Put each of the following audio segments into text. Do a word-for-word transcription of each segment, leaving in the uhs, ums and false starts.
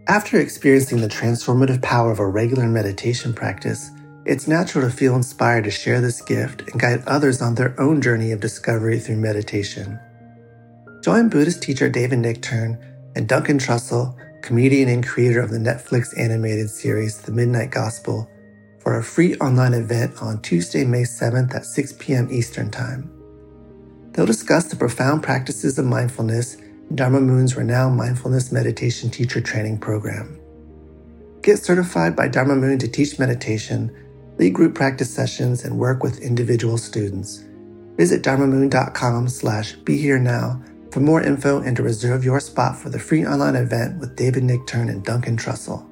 After experiencing the transformative power of a regular meditation practice, it's natural to feel inspired to share this gift and guide others on their own journey of discovery through meditation. Join Buddhist teacher David Nichtern and Duncan Trussell, comedian and creator of the Netflix animated series The Midnight Gospel, for a free online event on Tuesday, May seventh at six p.m. Eastern Time. They'll discuss the profound practices of mindfulness in Dharma Moon's renowned mindfulness meditation teacher training program. Get certified by Dharma Moon to teach meditation, lead group practice sessions, and work with individual students. Visit dharmamoon.com slash be here now for more info and to reserve your spot for the free online event with David Nichtern and Duncan Trussell.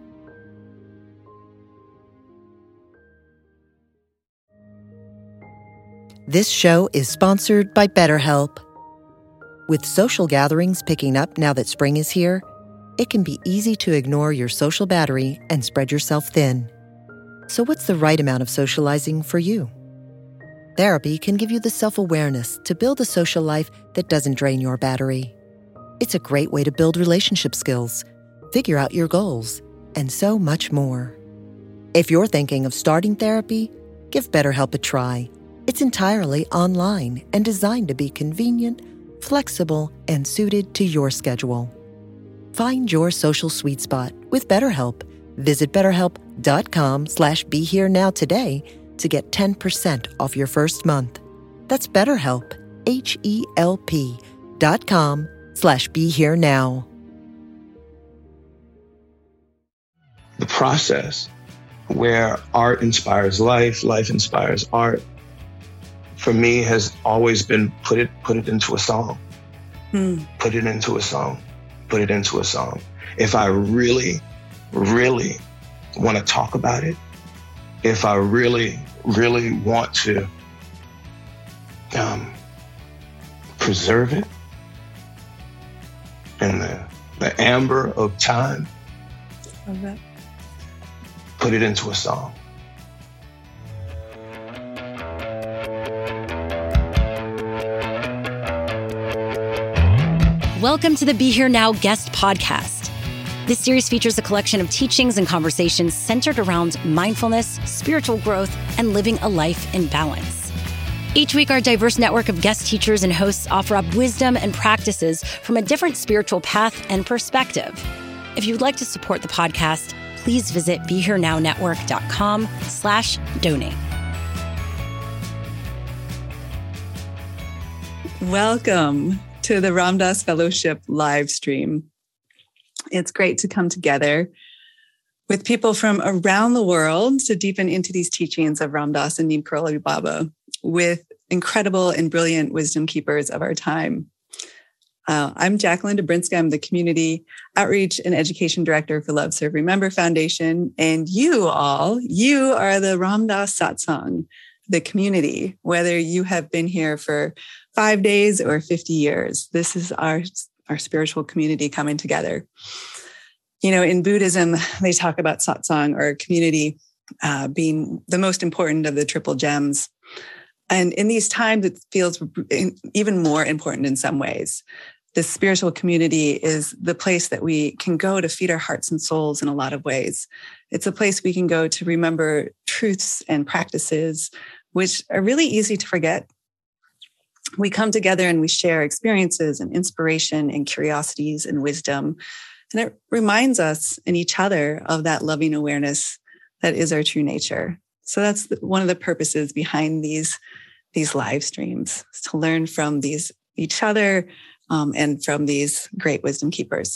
This show is sponsored by BetterHelp. With social gatherings picking up now that spring is here, it can be easy to ignore your social battery and spread yourself thin. So what's the right amount of socializing for you? Therapy can give you the self-awareness to build a social life that doesn't drain your battery. It's a great way to build relationship skills, figure out your goals, and so much more. If you're thinking of starting therapy, give BetterHelp a try. It's entirely online and designed to be convenient, flexible, and suited to your schedule. Find your social sweet spot with BetterHelp. Visit betterhelp.com slash be here now today to get ten percent off your first month. That's BetterHelp, H-E-L-P dot com slash be here now. The process where art inspires life, life inspires art, for me has always been put it put it into a song. Mm. Put it into a song. Put it into a song. If I really, really want to talk about it, if I really, really want to um, preserve it in the, the amber of time, love that. Put it into a song. Welcome to the Be Here Now guest podcast. This series features a collection of teachings and conversations centered around mindfulness, spiritual growth, and living a life in balance. Each week, our diverse network of guest teachers and hosts offer up wisdom and practices from a different spiritual path and perspective. If you'd like to support the podcast, please visit BeHereNowNetwork.com slash donate. Welcome to the Ram Dass Fellowship live stream. It's great to come together with people from around the world to deepen into these teachings of Ram Dass and Neem Karoli Baba with incredible and brilliant wisdom keepers of our time. Uh, I'm Jacqueline Dobrinska. I'm the Community Outreach and Education Director for Love Serve Remember Foundation. And you all, you are the Ram Dass Satsang, the community, whether you have been here for five days or fifty years. This is our, our spiritual community coming together. You know, in Buddhism, they talk about satsang or community uh, being the most important of the triple gems. And in these times, it feels even more important in some ways. The spiritual community is the place that we can go to feed our hearts and souls in a lot of ways. It's a place we can go to remember truths and practices, which are really easy to forget. We come together and we share experiences and inspiration and curiosities and wisdom. And it reminds us and each other of that loving awareness that is our true nature. So that's one of the purposes behind these, these live streams, is to learn from these each other um, and from these great wisdom keepers.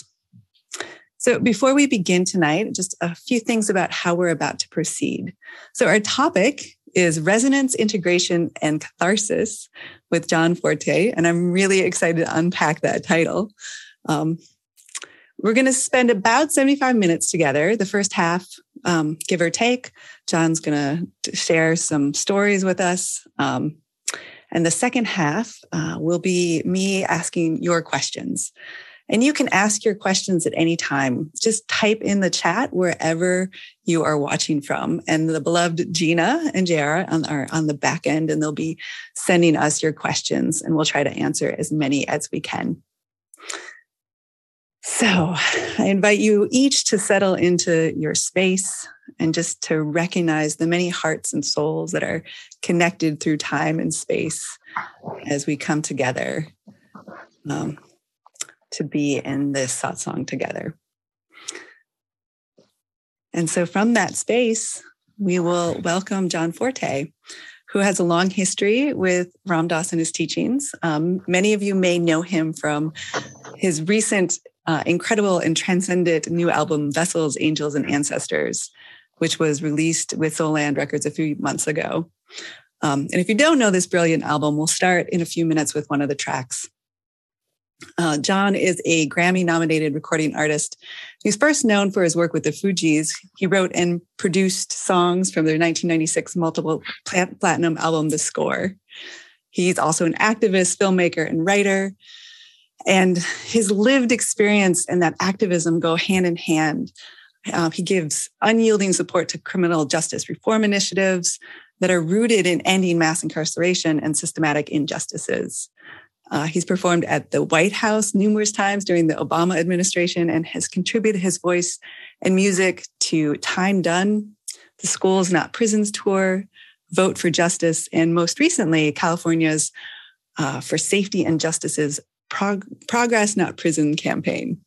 So before we begin tonight, just a few things about how we're about to proceed. So our topic is Resonance, Integration, and Catharsis with John Forte. And I'm really excited to unpack that title. Um, we're going to spend about seventy-five minutes together. The first half, um, give or take, John's going to share some stories with us. Um, and the second half uh, will be me asking your questions. And you can ask your questions at any time. Just type in the chat wherever you are watching from. And the beloved Gina and J R are on the back end, and they'll be sending us your questions, and we'll try to answer as many as we can. So I invite you each to settle into your space and just to recognize the many hearts and souls that are connected through time and space as we come together um, to be in this satsang together. And so from that space, we will welcome John Forte, who has a long history with Ram Dass and his teachings. Um, many of you may know him from his recent uh, incredible and transcendent new album, Vessels, Angels, and Ancestors, which was released with Soul Land Records a few months ago. Um, and if you don't know this brilliant album, we'll start in a few minutes with one of the tracks. Uh, John is a Grammy-nominated recording artist. He's first known for his work with the Fugees. He wrote and produced songs from their nineteen ninety-six multiple platinum album, The Score. He's also an activist, filmmaker, and writer. And his lived experience and that activism go hand in hand. Uh, he gives unyielding support to criminal justice reform initiatives that are rooted in ending mass incarceration and systematic injustices. Uh, he's performed at the White House numerous times during the Obama administration and has contributed his voice and music to Time Done, the Schools Not Prisons tour, Vote for Justice, and most recently, California's uh, For Safety and Justice's Prog- Progress Not Prison campaign.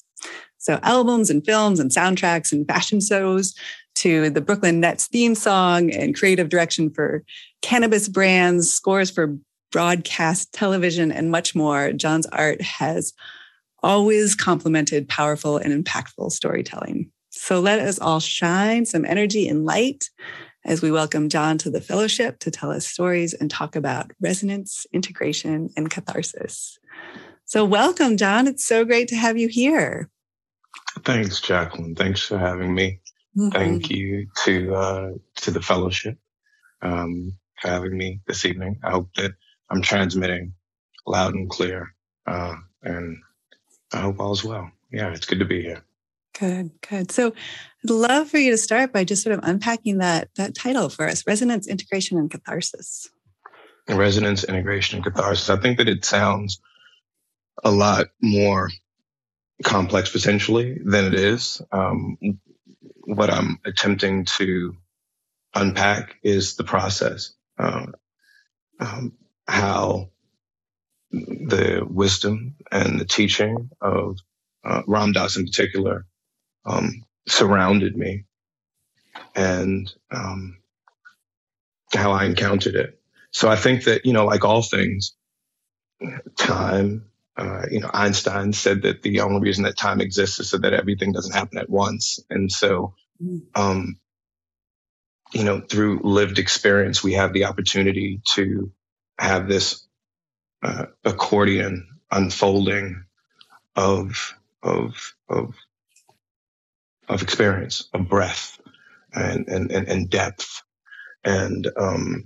So albums and films and soundtracks and fashion shows to the Brooklyn Nets theme song and creative direction for cannabis brands, scores for broadcast television, and much more. John's art has always complemented powerful and impactful storytelling. So let us all shine some energy and light as we welcome John to the fellowship to tell us stories and talk about resonance, integration, and catharsis. So welcome, John. It's so great to have you here. Thanks, Jacqueline. Thanks for having me. Mm-hmm. Thank you to uh, to the fellowship um, for having me this evening. I hope that I'm transmitting loud and clear, uh, and I hope all's well. Yeah, it's good to be here. Good, good. So I'd love for you to start by just sort of unpacking that that title for us, Resonance, Integration, and Catharsis. Resonance, Integration, and Catharsis. I think that it sounds a lot more complex potentially than it is. Um, what I'm attempting to unpack is the process. Uh, um, how the wisdom and the teaching of uh, Ram Dass in particular um, surrounded me, and um, how I encountered it. So I think that, you know, like all things, time, uh, you know, Einstein said that the only reason that time exists is so that everything doesn't happen at once. And so, um, you know, through lived experience, we have the opportunity to have this uh, accordion unfolding of of of of experience, of breath, and and and, and depth, and um,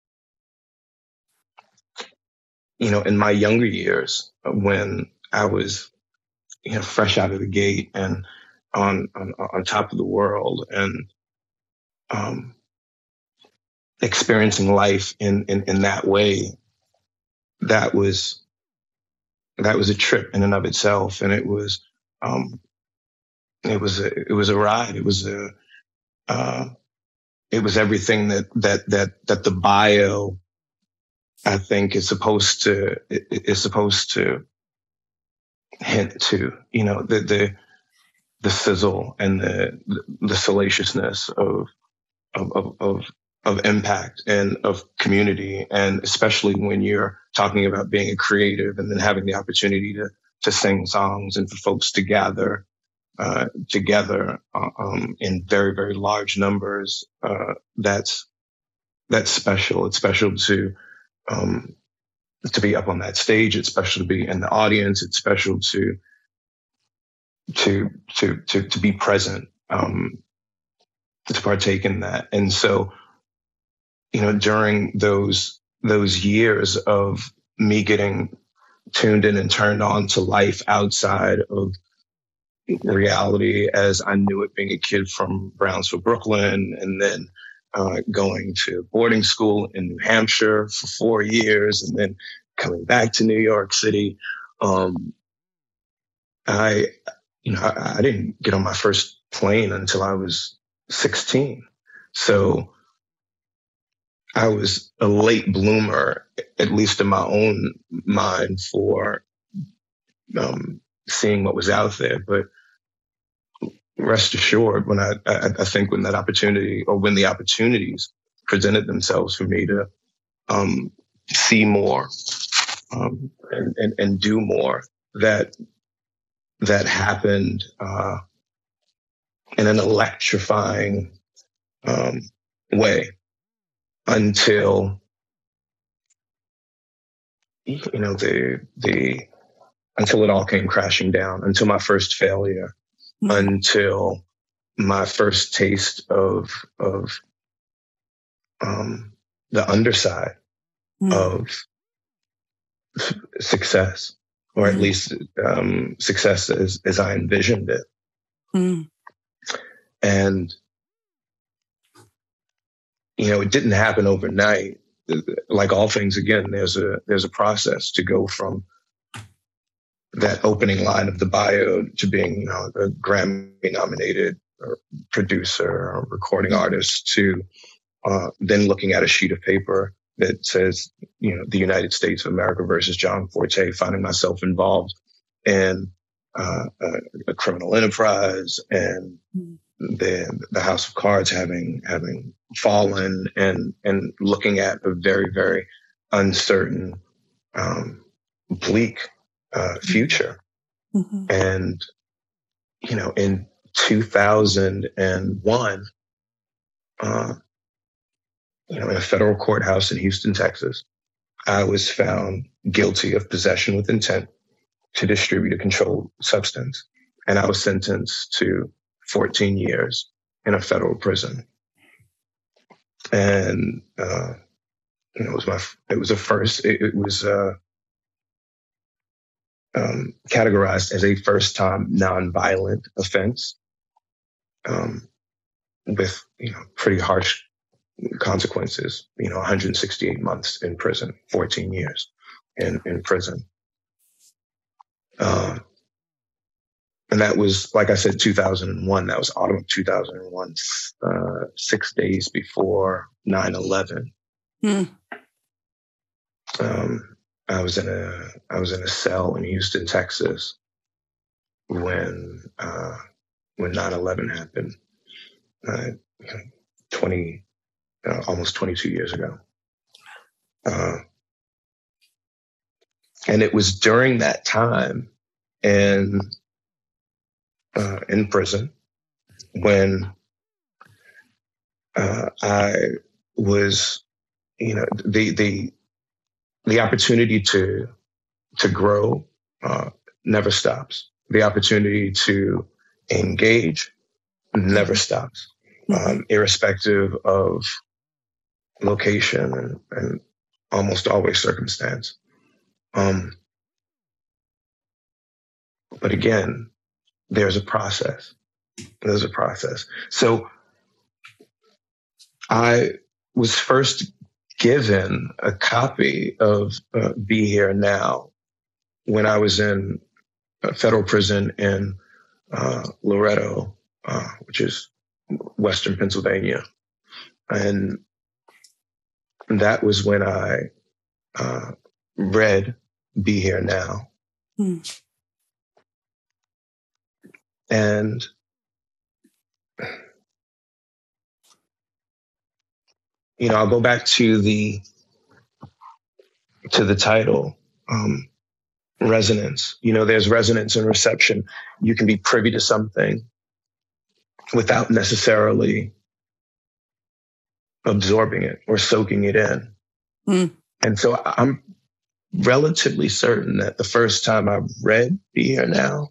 you know, in my younger years, when I was, you know, fresh out of the gate and on on, on top of the world, and um, experiencing life in, in in that way, that was that was a trip in and of itself, and it was um, it was a, it was a ride. It was a uh, it was everything that that that that the bio, I think, is supposed to is supposed to hint to. You know, the the the sizzle and the the salaciousness of of of, of of impact and of community, and especially when you're talking about being a creative and then having the opportunity to to sing songs and for folks to gather uh, together uh, um, in very, very large numbers. Uh, that's that's special. It's special to um, to be up on that stage. It's special to be in the audience. It's special to to to to to be present, um, to partake in that. And so, you know, during those those years of me getting tuned in and turned on to life outside of reality as I knew it, being a kid from Brownsville, Brooklyn, and then uh, going to boarding school in New Hampshire for four years and then coming back to New York City. Um, I, you know, I, I didn't get on my first plane until I was sixteen. So I was a late bloomer, at least in my own mind, for um, seeing what was out there. But rest assured, when I, I, I think when that opportunity, or when the opportunities presented themselves for me to um, see more um, and, and, and do more, that that happened uh, in an electrifying um, way until, you know, the the until it all came crashing down, until my first failure, mm-hmm. until my first taste of of um, the underside mm-hmm. of success, or mm-hmm. at least um, success as, as I envisioned it. Mm-hmm. And, you know, it didn't happen overnight. Like all things, again, there's a there's a process to go from that opening line of the bio to being, you know, a Grammy-nominated producer or recording artist, to uh, then looking at a sheet of paper that says, you know, the United States of America versus John Forte, finding myself involved in uh, a, a criminal enterprise, and the the House of Cards having having fallen, and and looking at a very, very uncertain, um, bleak uh, future. Mm-hmm. And, you know, in two thousand one, uh, you know, in a federal courthouse in Houston, Texas, I was found guilty of possession with intent to distribute a controlled substance. And I was sentenced to fourteen years in a federal prison. And, uh, you know, it was my, it was a first, it, it was, uh, um, categorized as a first time nonviolent offense, um, with, you know, pretty harsh consequences, you know, one hundred sixty-eight months in prison, fourteen years in, in prison. Uh, and that was, like I said, two thousand one. That was autumn of two thousand one, uh, six days before nine eleven. Mm. Um, I was in a, I was in a cell in Houston, Texas, when, uh, when nine eleven happened, uh, twenty, uh, almost twenty-two years ago. Uh, and it was during that time in, uh, in prison when, uh, I was, you know, the, the, the opportunity to, to grow, uh, never stops. The opportunity to engage never stops, um, irrespective of location and, and almost always circumstance. Um, but again, there's a process. There's a process. So I was first given a copy of uh, Be Here Now when I was in a federal prison in uh, Loretto, uh, which is Western Pennsylvania. And that was when I uh, read Be Here Now. Hmm. And you know, I'll go back to the to the title, um, resonance. You know, there's resonance and reception. You can be privy to something without necessarily absorbing it or soaking it in. Mm. And so I'm relatively certain that the first time I read Be Here Now,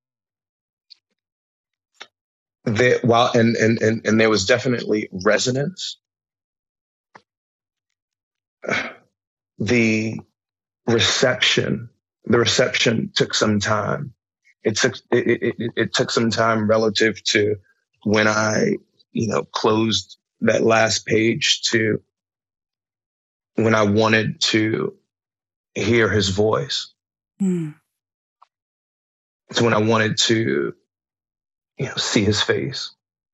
there, while and, and and and there was definitely resonance, the reception, the reception took some time. It took it, it, it took some time relative to when I, you know, closed that last page to when I wanted to hear his voice. Mm. It's when I wanted to, you know, see his face.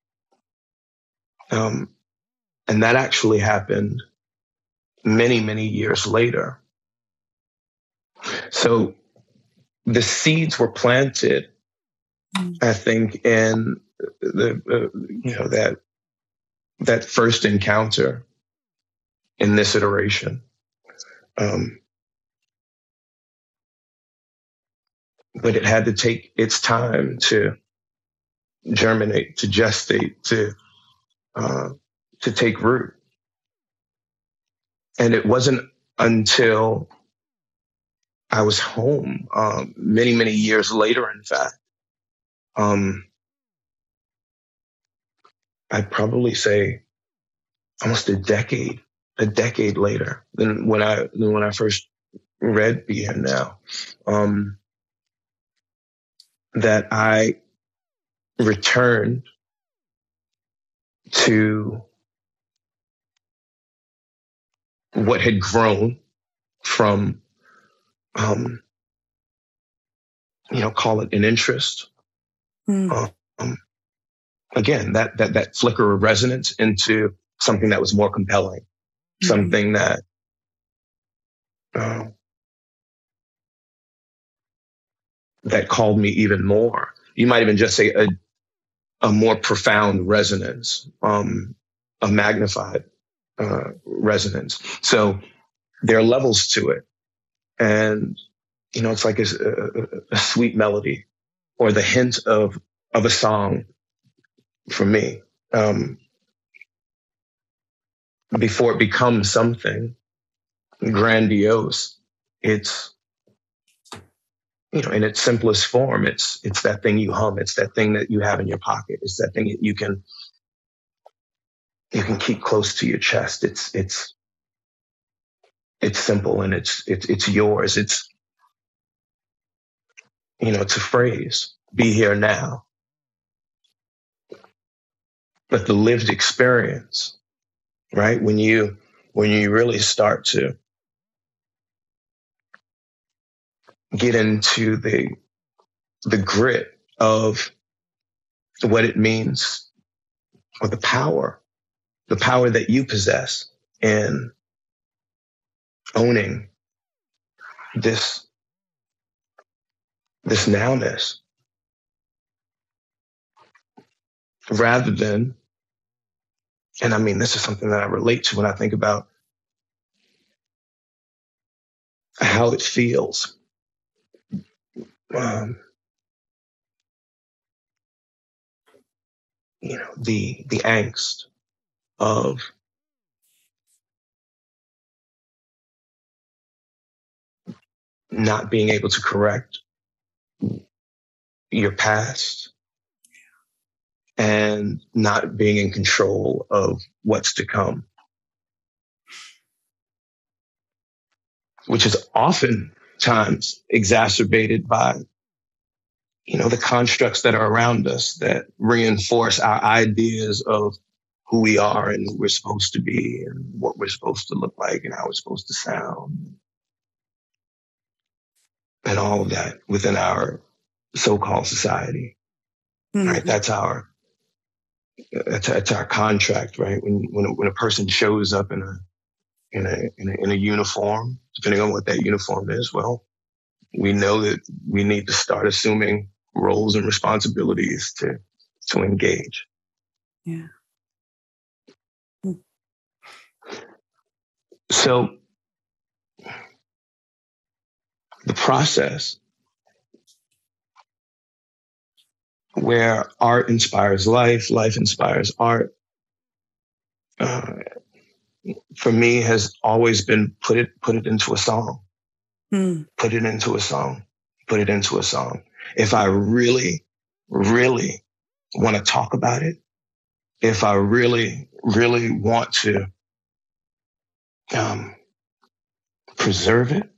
Um, and that actually happened many, many years later. So the seeds were planted, I think, in the, uh, you know, that, that first encounter in this iteration. Um, but it had to take its time to germinate, to gestate, to, uh, to take root. And it wasn't until I was home, um, many, many years later, in fact, um, I'd probably say almost a decade, a decade later than when I, than when I first read Be Here Now, um, that I returned to what had grown from, um, you know, call it an interest. Mm. Um, again, that, that, that flicker of resonance into something that was more compelling, mm-hmm. something that, uh, that called me even more. You might even just say a, a more profound resonance, um, a magnified, uh, resonance. So there are levels to it. And, you know, it's like a, a, a sweet melody or the hint of, of a song for me, um, before it becomes something grandiose. It's, you know, in its simplest form, it's, it's that thing you hum. It's that thing that you have in your pocket. It's that thing that you can, you can keep close to your chest. It's, it's, it's simple and it's, it's, it's yours. It's, you know, it's a phrase, be here now. But the lived experience, right? When you, when you really start to get into the, the grit of what it means, or the power, the power that you possess in owning this, this nowness, rather than, and I mean, this is something that I relate to when I think about how it feels. Um, you know, the, the angst of not being able to correct your past and not being in control of what's to come, which is oftentimes exacerbated by, you know, the constructs that are around us that reinforce our ideas of who we are and who we're supposed to be and what we're supposed to look like and how we're supposed to sound. And all of that within our so-called society, mm-hmm. right? That's our, that's, that's our contract, right? When, when, a, when a person shows up in a, in a, in a, in a uniform, depending on what that uniform is, well, we know that we need to start assuming roles and responsibilities to, to engage. Yeah. So the process where art inspires life, life inspires art, uh, for me has always been put it, put it into a song, mm. put it into a song, put it into a song. If I really, really want to talk about it, if I really, really want to um, preserve it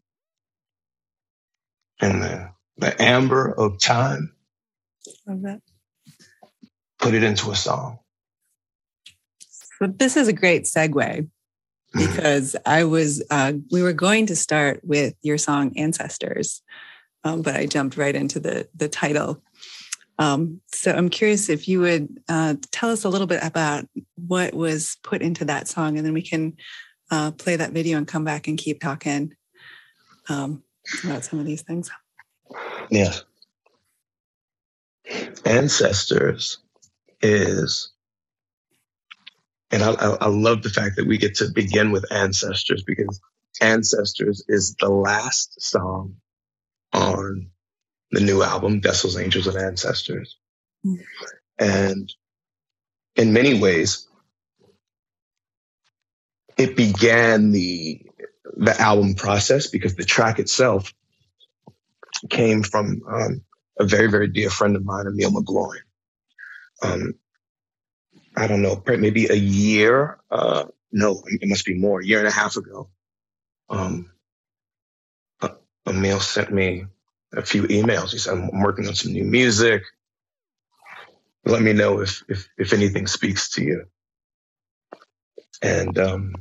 in the, the amber of time, love that. Put it into a song. So this is a great segue because I was, uh, we were going to start with your song Ancestors. um, but I jumped right into the the title. Um, so I'm curious if you would uh, tell us a little bit about what was put into that song, and then we can uh, play that video and come back and keep talking um, about some of these things. Yeah. Ancestors is, and I, I, I love the fact that we get to begin with Ancestors, because Ancestors is the last song on the new album, Vessels, Angels, and Ancestors. Mm. And in many ways, it began the the album process, because the track itself came from um, a very, very dear friend of mine, Emil McGloin. Um, I don't know, maybe a year, uh, no, it must be more, a year and a half ago. Um, uh, Emil sent me a few emails. He said, I'm working on some new music. Let me know if if, if anything speaks to you. And um,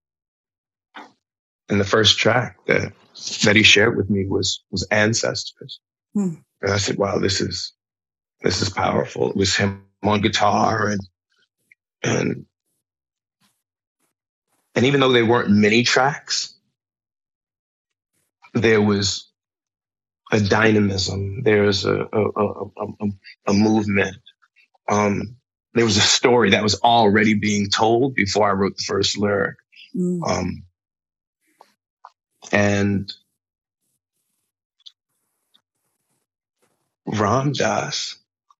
and the first track that that he shared with me was was Ancestors. Hmm. And I said, wow, this is this is powerful. It was him on guitar, and and and even though there weren't many tracks, there was a dynamism. There's a a, a, a, a movement. Um, there was a story that was already being told before I wrote the first lyric. Mm. Um, and Ram Dass,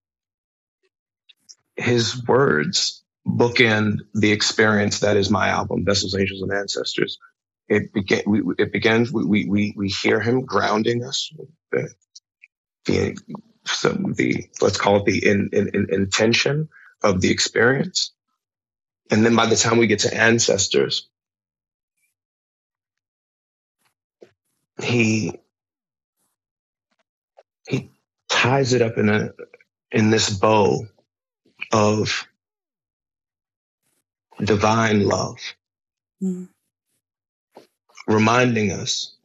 his words bookend the experience that is my album, Vessels, Angels, and Ancestors. It began. We, it begins. We we we hear him grounding us. The, the, some the let's call it the in, in, in intention of the experience, and then by the time we get to Ancestors, he he ties it up in a in this bow of divine love, mm. reminding us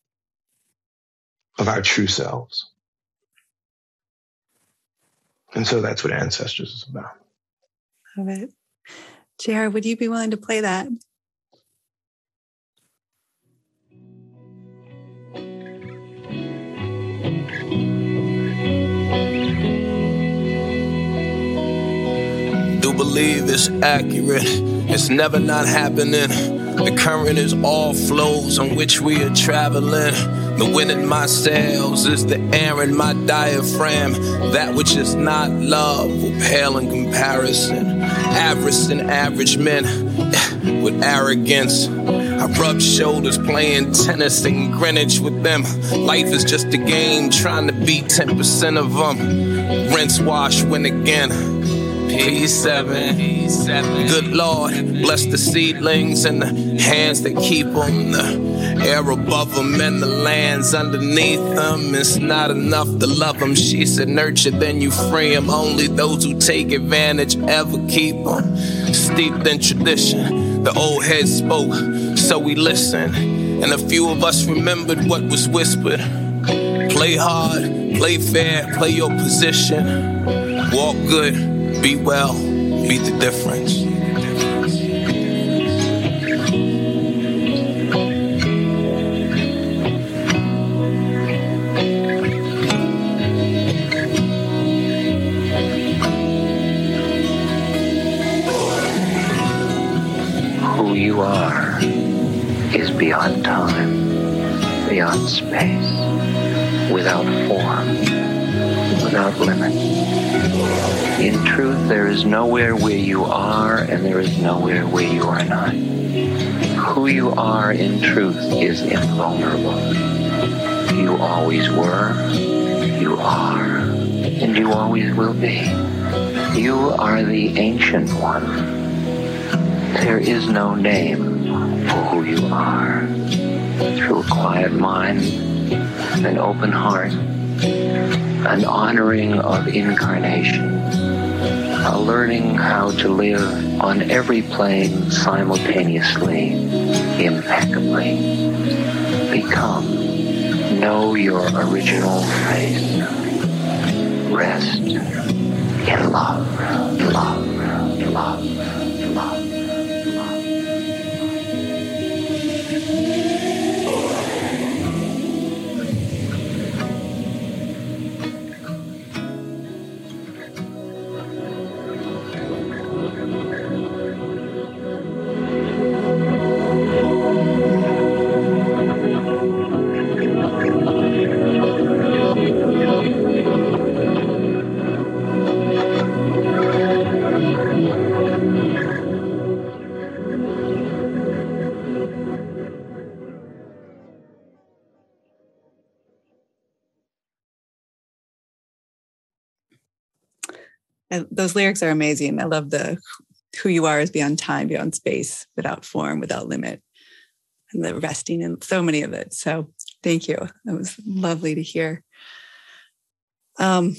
of our true selves. And so that's what Ancestors is about. Love it. J R, would you be willing to play that? Do believe it's accurate. It's never not happening. The current is all flows on which we are traveling. The wind in my sails is the air in my diaphragm. That which is not love will pale in comparison. Avarice and average men with arrogance. I rub shoulders playing tennis in Greenwich with them. Life is just a game trying to beat ten percent of them. Rinse, wash, win again. P seven. Good Lord, bless the seedlings and the hands that keep them, the air above them and the lands underneath them. It's not enough to love them. She said, nurture, then you free them. Only those who take advantage ever keep them. Steeped in tradition, the old heads spoke, so we listened. And a few of us remembered what was whispered. Play hard, play fair, play your position. Walk good. Be well, be the difference. Who you are is beyond time, beyond space, without form, without limit. In truth, there is nowhere where you are, and there is nowhere where you are not. Who you are in truth is invulnerable. You always were, you are, and you always will be. You are the Ancient One. There is no name for who you are. Through a quiet mind, an open heart, an honoring of incarnation, a learning how to live on every plane simultaneously, impeccably. Become know your original face. Rest in love, love, love, love. And those lyrics are amazing. I love the who you are is beyond time, beyond space, without form, without limit, and the resting in so many of it. So thank you. That was lovely to hear. Um,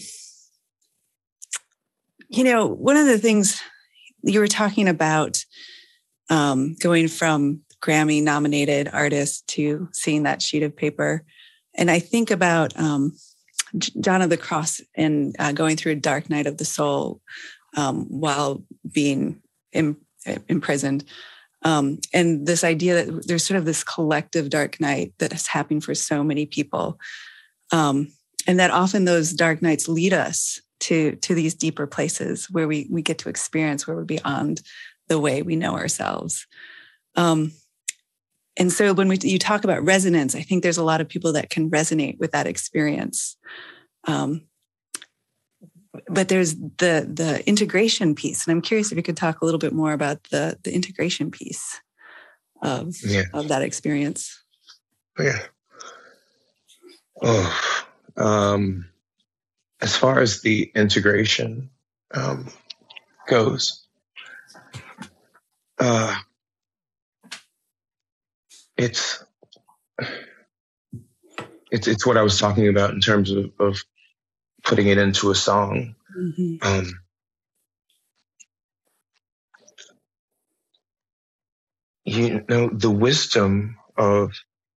you know, one of the things you were talking about, um, going from Grammy nominated artist to seeing that sheet of paper. And I think about, um, John of the Cross and uh, going through a dark night of the soul um, while being in, imprisoned. Um, and this idea that there's sort of this collective dark night that is happening for so many people. Um, and that often those dark nights lead us to, to these deeper places where we, we get to experience, where we're beyond the way we know ourselves. Um, And so when we, you talk about resonance, I think there's a lot of people that can resonate with that experience. Um, but there's the the integration piece. And I'm curious if you could talk a little bit more about the, the integration piece of, yeah. of that experience. Yeah. Oh, um, as far as the integration um, goes, uh, It's, it's it's what I was talking about in terms of, of putting it into a song. Mm-hmm. Um, you know, the wisdom of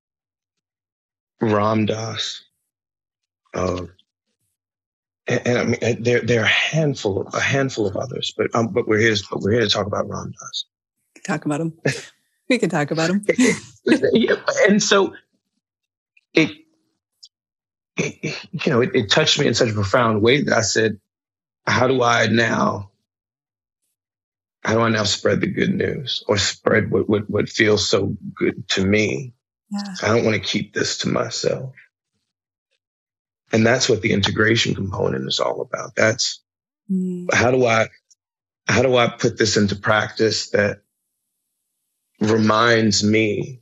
Ram Dass, of, and, and I mean, there there are a handful of, a handful of others, but um, but we're here but we're here to talk about Ram Dass. Talk about him. We can talk about him. Yeah, and so it, it you know, it, it touched me in such a profound way that I said, how do I now, how do I now spread the good news or spread what, what, what feels so good to me? Yeah. I don't want to keep this to myself. And that's what the integration component is all about. That's mm. how do I, how do I put this into practice that reminds me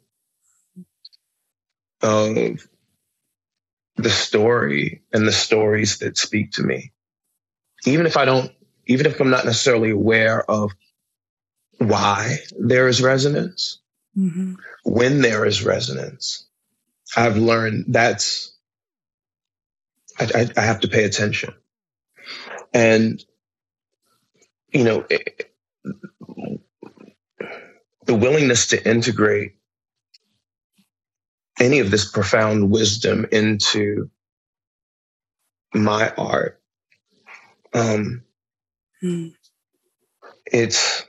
of the story and the stories that speak to me. Even if I don't, even if I'm not necessarily aware of why there is resonance, mm-hmm. when there is resonance, I've learned that's, I, I, I have to pay attention. And, you know, it, the willingness to integrate any of this profound wisdom into my art, um, mm. it's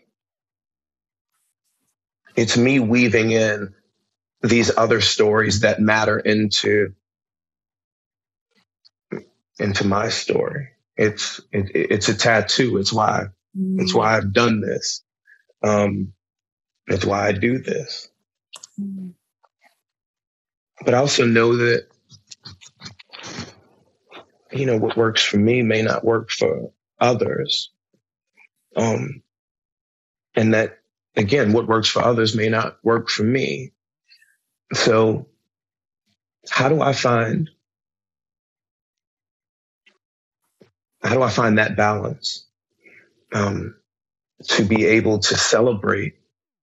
it's me weaving in these other stories that matter into into my story. It's it, it's a tattoo. It's why mm. it's why I've done this. Um, That's why I do this. Mm-hmm. But I also know that, you know, what works for me may not work for others. Um, and that, again, what works for others may not work for me. So how do I find, how do I find that balance um, to be able to celebrate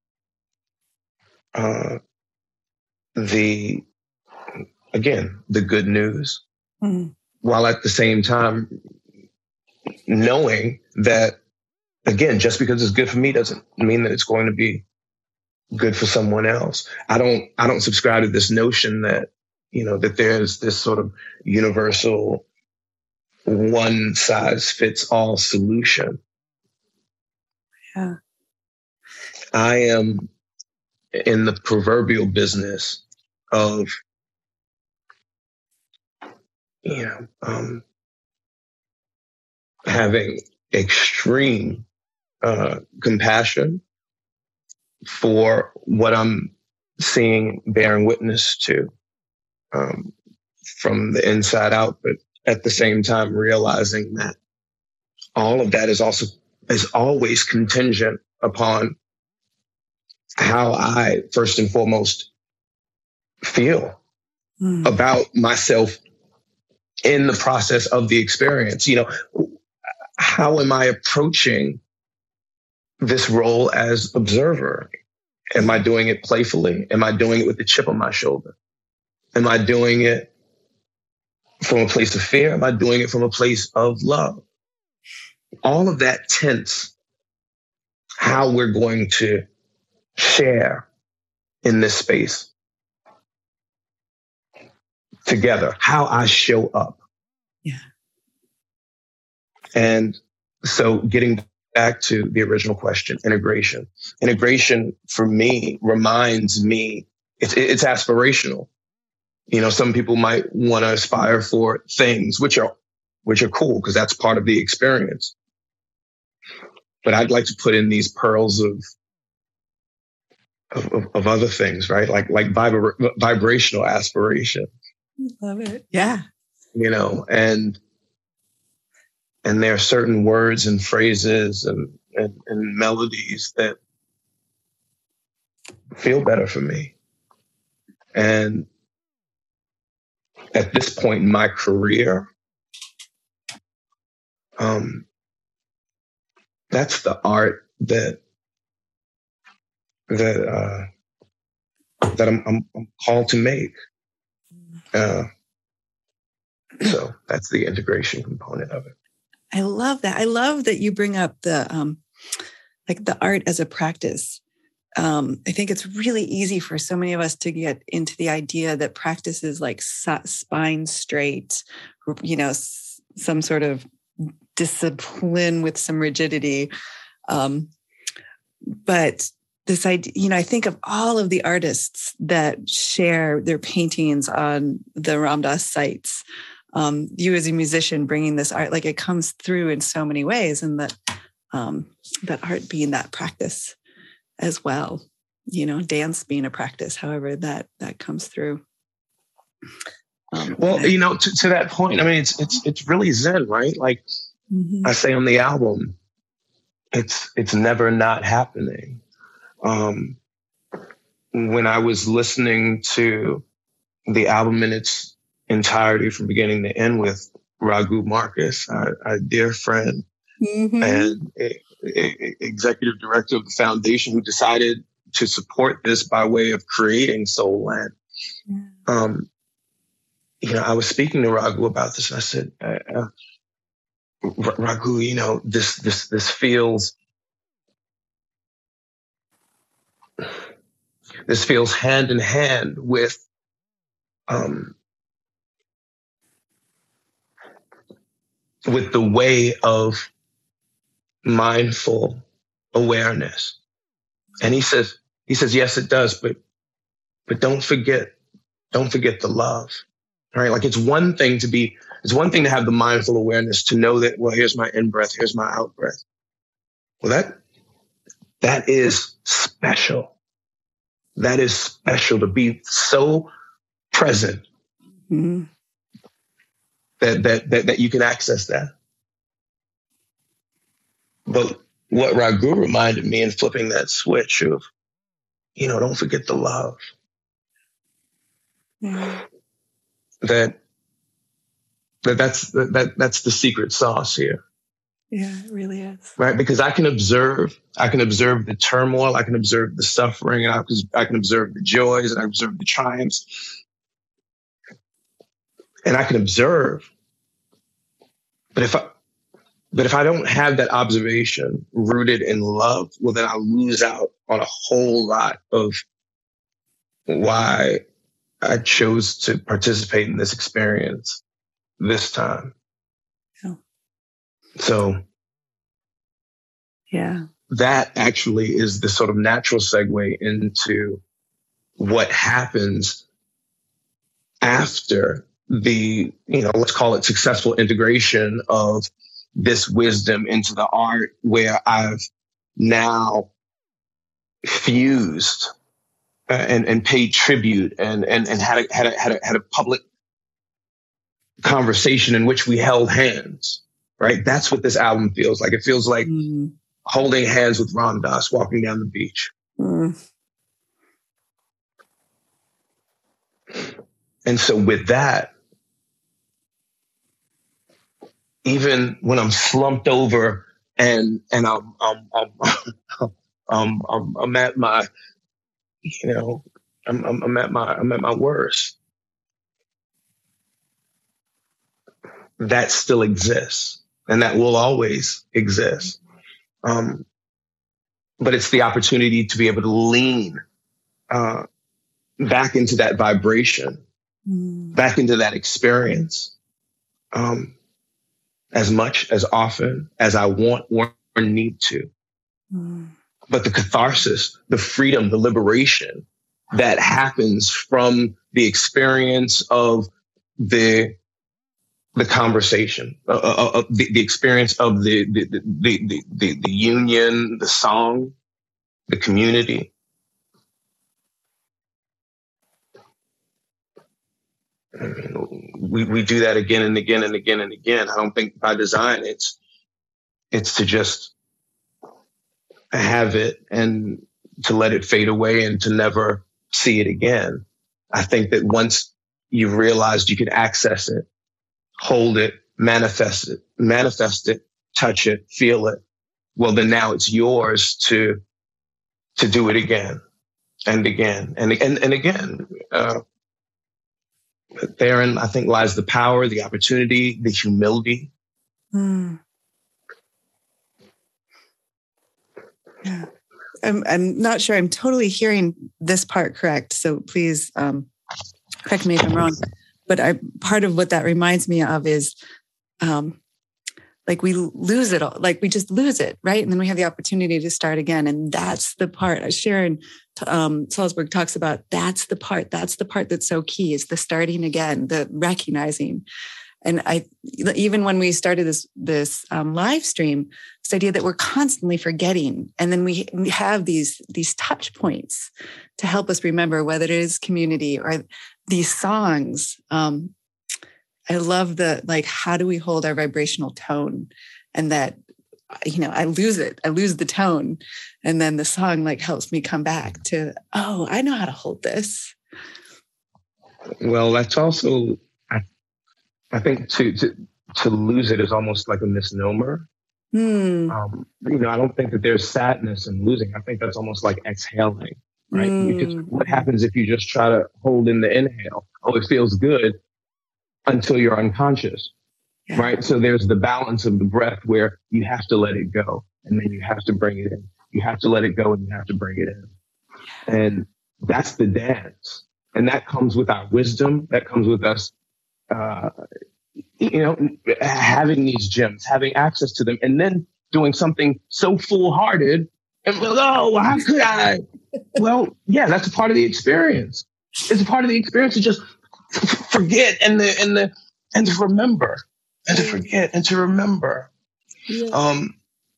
Uh, the, again, the good news, mm-hmm. while at the same time knowing that, again, just because it's good for me doesn't mean that it's going to be good for someone else. I don't, I don't subscribe to this notion that you know, that there's this sort of universal one size fits all solution. Yeah. I am in the proverbial business of, you know, um, having extreme uh, compassion for what I'm seeing, bearing witness to um, from the inside out, but at the same time realizing that all of that is also is always contingent upon how I first and foremost feel mm. about myself in the process of the experience. You know, how am I approaching this role as observer? Am I doing it playfully? Am I doing it with a chip on my shoulder? Am I doing it from a place of fear? Am I doing it from a place of love? All of that tints how we're going to share in this space together, how I show up. Yeah. And so getting back to the original question, integration. Integration for me reminds me, it's, it's aspirational. You know, some people might want to aspire for things which are, which are cool because that's part of the experience. But I'd like to put in these pearls of Of, of other things, right? Like like vibra- vibrational aspiration. Love it. Yeah. You know, and and there are certain words and phrases and, and, and melodies that feel better for me. And at this point in my career, um, that's the art that that uh, that I'm, I'm, I'm called to make. Uh, so that's the integration component of it. I love that. I love that you bring up the um, like the art as a practice. Um, I think it's really easy for so many of us to get into the idea that practice is like spine straight, you know, s- some sort of discipline with some rigidity. Um, but this idea, you know, I think of all of the artists that share their paintings on the Ram Dass sites. Um, you as a musician bringing this art, like it comes through in so many ways, and that um, that art being that practice as well. You know, dance being a practice, however that that comes through. Um, well, I, you know, to, to that point, I mean, it's it's it's really Zen, right? Like mm-hmm. I say on the album, it's it's never not happening. Um, when I was listening to the album in its entirety from beginning to end with Raghu Marcus, our, our dear friend mm-hmm. and a, a, executive director of the foundation who decided to support this by way of creating Soul Land. Yeah. Um, you know, I was speaking to Raghu about this and I said, uh, uh, Raghu, you know, this, this, this feels, This feels hand in hand with um, with the way of mindful awareness. And he says, he says, yes, it does, but but don't forget, don't forget the love. Right? Like it's one thing to be, it's one thing to have the mindful awareness to know that, well, here's my in breath, here's my out breath. Well, that that is special. That is special to be so present mm-hmm. that, that that that you can access that. But what Raghu reminded me in flipping that switch of, you know, don't forget the love. Mm-hmm. That that that's that, that that's the secret sauce here. Yeah, it really is. Right? Because I can observe, I can observe the turmoil, I can observe the suffering, and I can, I can observe the joys, and I can observe the triumphs. And I can observe. But if I, but if I don't have that observation rooted in love, well, then I lose out on a whole lot of why I chose to participate in this experience this time. Yeah. So yeah, that actually is the sort of natural segue into what happens after the, you know, let's call it successful integration of this wisdom into the art, where I've now fused uh, and, and paid tribute and, and, and had a, had a, had a, had a public conversation in which we held hands, right? That's what this album feels like. It feels like mm. holding hands with Ram Dass walking down the beach. Mm. And so with that, even when I'm slumped over and and I'm I'm I'm I'm, I'm, I'm at my, you know, I'm, I'm I'm at my I'm at my worst, that still exists, and that will always exist. Um, but it's the opportunity to be able to lean uh, back into that vibration, mm. back into that experience. Um, as much, as often as I want or need to. Mm. But the catharsis, the freedom, the liberation that happens from the experience of the the conversation, uh, uh, uh, the, the experience of the the, the the the the union, the song, the community. I mean, we, we do that again and again and again and again. I don't think by design it's it's to just have it and to let it fade away and to never see it again. I think that once you've realized you can access it, hold it, manifest it, manifest it, touch it, feel it, well, then now it's yours to to do it again and again and and, and again. Uh, Therein, I think, lies the power, the opportunity, the humility. Mm. Yeah. I'm, I'm not sure I'm totally hearing this part correct, so please um, correct me if I'm wrong. But I, part of what that reminds me of is um, like we lose it all, like we just lose it, right? And then we have the opportunity to start again. And that's the part Sharon um, Salzberg talks about. That's the part, that's the part that's so key, is the starting again, the recognizing. And I, even when we started this, this um, live stream, this idea that we're constantly forgetting. And then we, we have these, these touch points to help us remember, whether it is community or these songs. Um, I love the, like, how do we hold our vibrational tone? And that, you know, I lose it. I lose the tone. And then the song like helps me come back to, oh, I know how to hold this. Well, that's also, I, I think to, to, to lose it is almost like a misnomer. Hmm. Um, you know, I don't think that there's sadness in losing. I think that's almost like exhaling, right? Mm. Because what happens if you just try to hold in the inhale? Oh, it feels good until you're unconscious, yeah. right? So there's the balance of the breath where you have to let it go and then you have to bring it in. You have to let it go and you have to bring it in. And that's the dance. And that comes with our wisdom. That comes with us, uh, you know, having these gems, having access to them, and then doing something so foolhardy. And, oh, how could I? Well, yeah, that's a part of the experience. It's a part of the experience to just forget and the and the and to remember and to forget and to remember. Yeah. Um.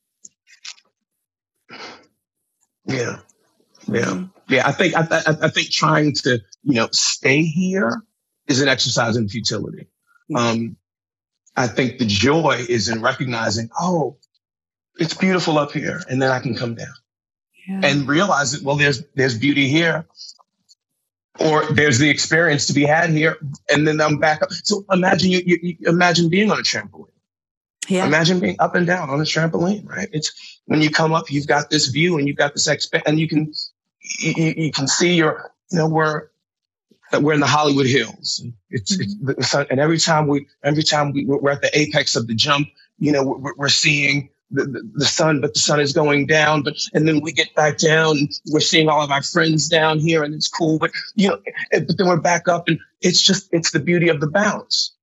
Yeah. Yeah. Yeah. I think I, I, I think trying to you know stay here is an exercise in futility. Um. I think the joy is in recognizing, oh, it's beautiful up here, and then I can come down yeah. and realize that, well, there's there's beauty here. Or there's the experience to be had here, and then I'm back up. So imagine you, you, you imagine being on a trampoline. Yeah. Imagine being up and down on a trampoline, right? It's when you come up, you've got this view, and you've got this exp- and you can you, you can see your, you know, we're we're in the Hollywood Hills. It's, mm-hmm. it's and every time we every time we we're at the apex of the jump, you know, we're, we're seeing the, the, the sun, but the sun is going down. But and then we get back down, and we're seeing all of our friends down here, and it's cool. But you know, but then we're back up, and it's just it's the beauty of the bounce.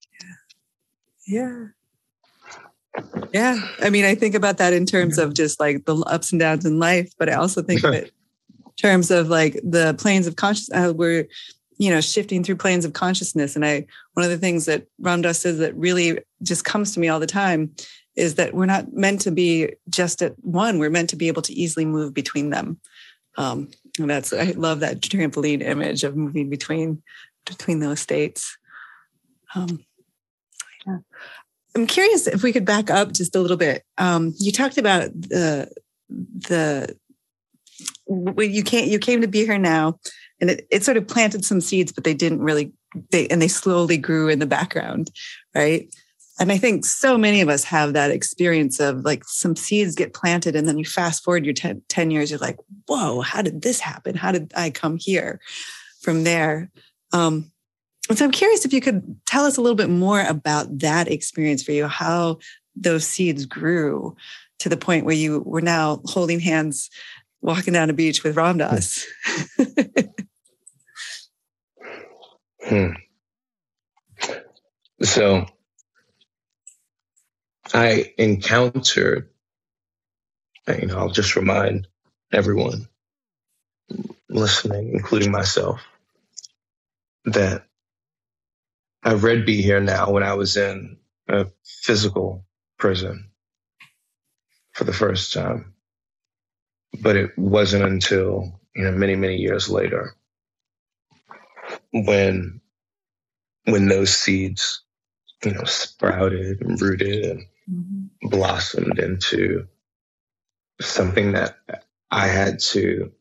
Yeah. Yeah. I mean, I think about that in terms of just like the ups and downs in life, but I also think of it in terms of like the planes of consciousness. Uh, we're, you know, shifting through planes of consciousness. And I, one of the things that Ram Dass says that really just comes to me all the time is that we're not meant to be just at one. We're meant to be able to easily move between them. Um, and that's, I love that trampoline image of moving between, between those states. Um, yeah. I'm curious if we could back up just a little bit. Um, you talked about the the when you came you came to Be Here Now, and it, it sort of planted some seeds, but they didn't really. They and they slowly grew in the background, right? And I think so many of us have that experience of like some seeds get planted, and then you fast forward your ten, ten years, you're like, "Whoa, how did this happen? How did I come here?" From there. Um, And so I'm curious if you could tell us a little bit more about that experience for you, how those seeds grew to the point where you were now holding hands, walking down a beach with Ram Dass. hmm. So I encountered, you know, I'll just remind everyone listening, including myself, that I read Be Here Now when I was in a physical prison for the first time. But it wasn't until, you know, many, many years later when when those seeds, you know, sprouted and rooted and mm-hmm. blossomed into something that I had to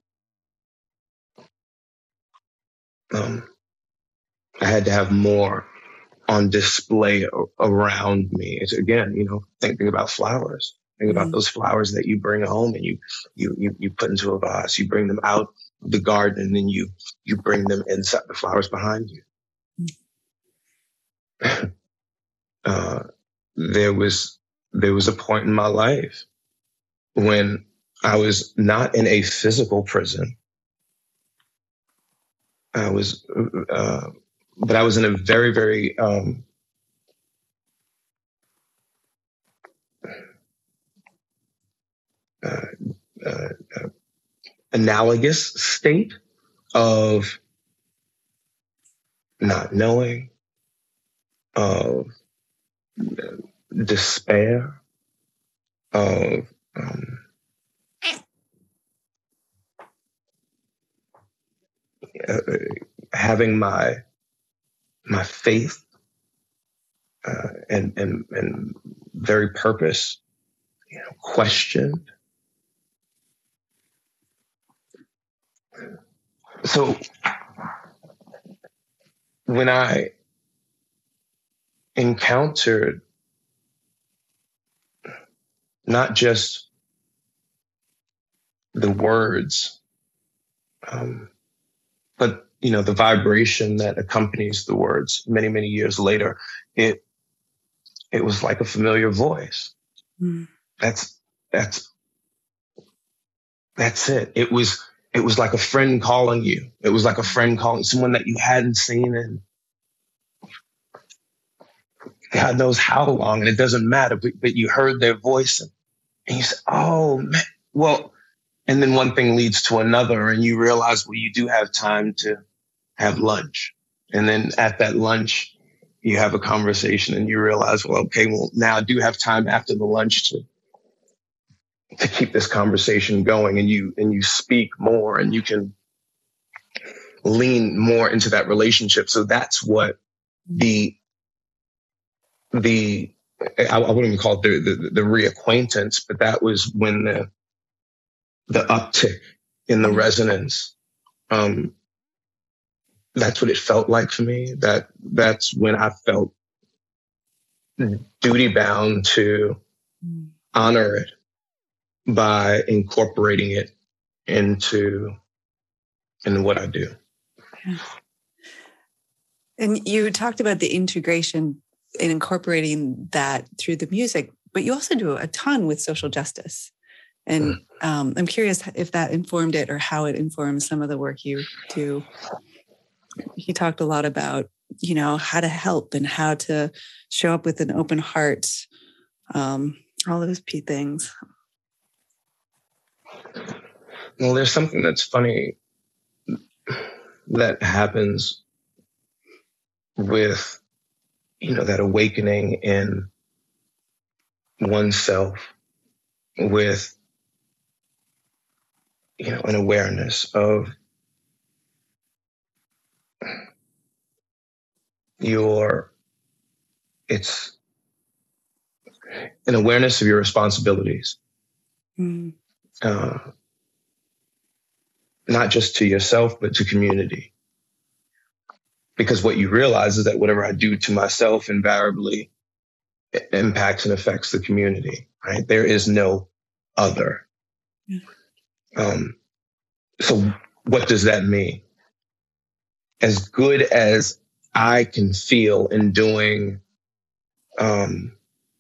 um, I had to have more on display around me. It's again, you know, thinking about flowers. Think about mm-hmm. those flowers that you bring home and you, you, you, you put into a vase. You bring them out of the garden and then you, you bring them inside the flowers behind you. Mm-hmm. uh, there was, there was a point in my life when I was not in a physical prison. I was, uh, but I was in a very, very, um, uh, uh, uh, analogous state of not knowing, of despair, of um, uh, having my my faith uh, and and and very purpose, you know, questioned. So when I encountered not just the words, um, but you know, the vibration that accompanies the words many, many years later, it it was like a familiar voice. Mm. That's that's that's it. It was it was like a friend calling you. It was like a friend calling someone that you hadn't seen in God knows how long, and it doesn't matter, but, but you heard their voice and, and you said, oh, man, well, and then one thing leads to another and you realize, well, you do have time to have lunch. And then at that lunch, you have a conversation and you realize, well, okay, well, now I do have time after the lunch to to keep this conversation going, and you and you speak more and you can lean more into that relationship. So that's what the the I, I wouldn't even call it the, the the reacquaintance, but that was when the the uptick in the resonance. Um, that's what it felt like for me. That that's when I felt duty bound to honor it by incorporating it into in what I do. And you talked about the integration in incorporating that through the music, but you also do a ton with social justice. And um, I'm curious if that informed it or how it informs some of the work you do. He talked a lot about, you know, how to help and how to show up with an open heart, um, all those P things. Well, there's something that's funny that happens with, you know, that awakening in oneself with, you know, an awareness of your, it's an awareness of your responsibilities. Mm. Uh, not just to yourself, but to community. Because what you realize is that whatever I do to myself invariably impacts and affects the community, right? There is no other. Yeah. Um, so what does that mean? As good as I can feel in doing um,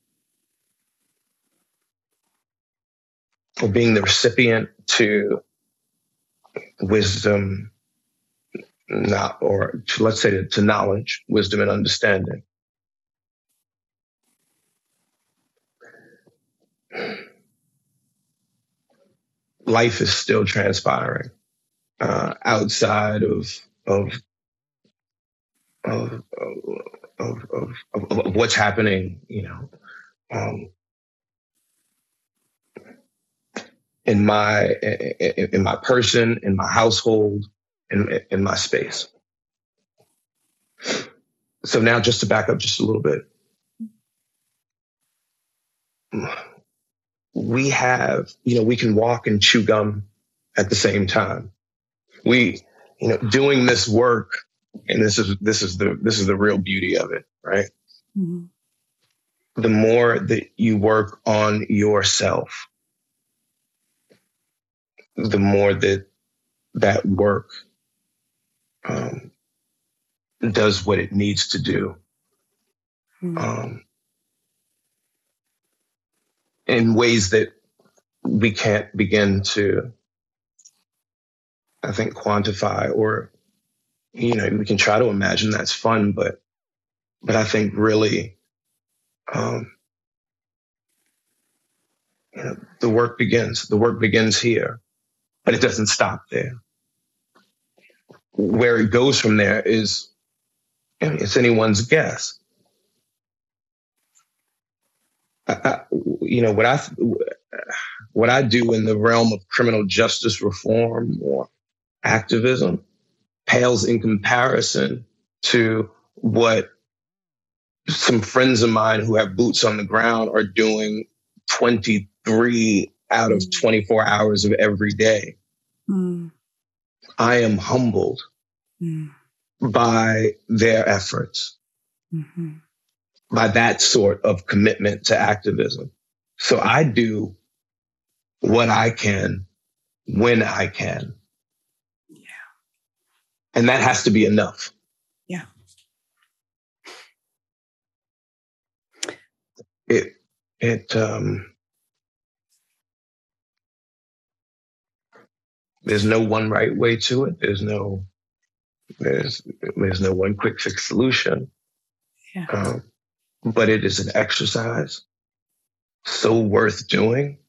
or being the recipient to wisdom, not, or to, let's say to, to knowledge, wisdom and understanding. Life is still transpiring uh, outside of of of, of, of, of of what's happening, you know, um, in my in, in my person, in my household, in in my space. So now, just to back up just a little bit, we have, you know, we can walk and chew gum at the same time. We, you know, doing this work, and this is this is the this is the real beauty of it, right? Mm-hmm. The more that you work on yourself, the more that that work um, does what it needs to do. Mm-hmm. Um, in ways that we can't begin to, I think, quantify, or, you know, we can try to imagine. That's fun, but, but I think really, um, you know, the work begins. The work begins here, but it doesn't stop there. Where it goes from there is, I mean, it's anyone's guess. I, I, you know, what I, what I do in the realm of criminal justice reform or activism pales in comparison to what some friends of mine who have boots on the ground are doing twenty-three out of twenty-four hours of every day. Mm. I am humbled mm. by their efforts, mm-hmm. by that sort of commitment to activism. So I do what I can when I can. Yeah. And that has to be enough. Yeah. It, it, um, there's no one right way to it. There's no, there's, there's no one quick fix solution. Yeah. Um, but it is an exercise so worth doing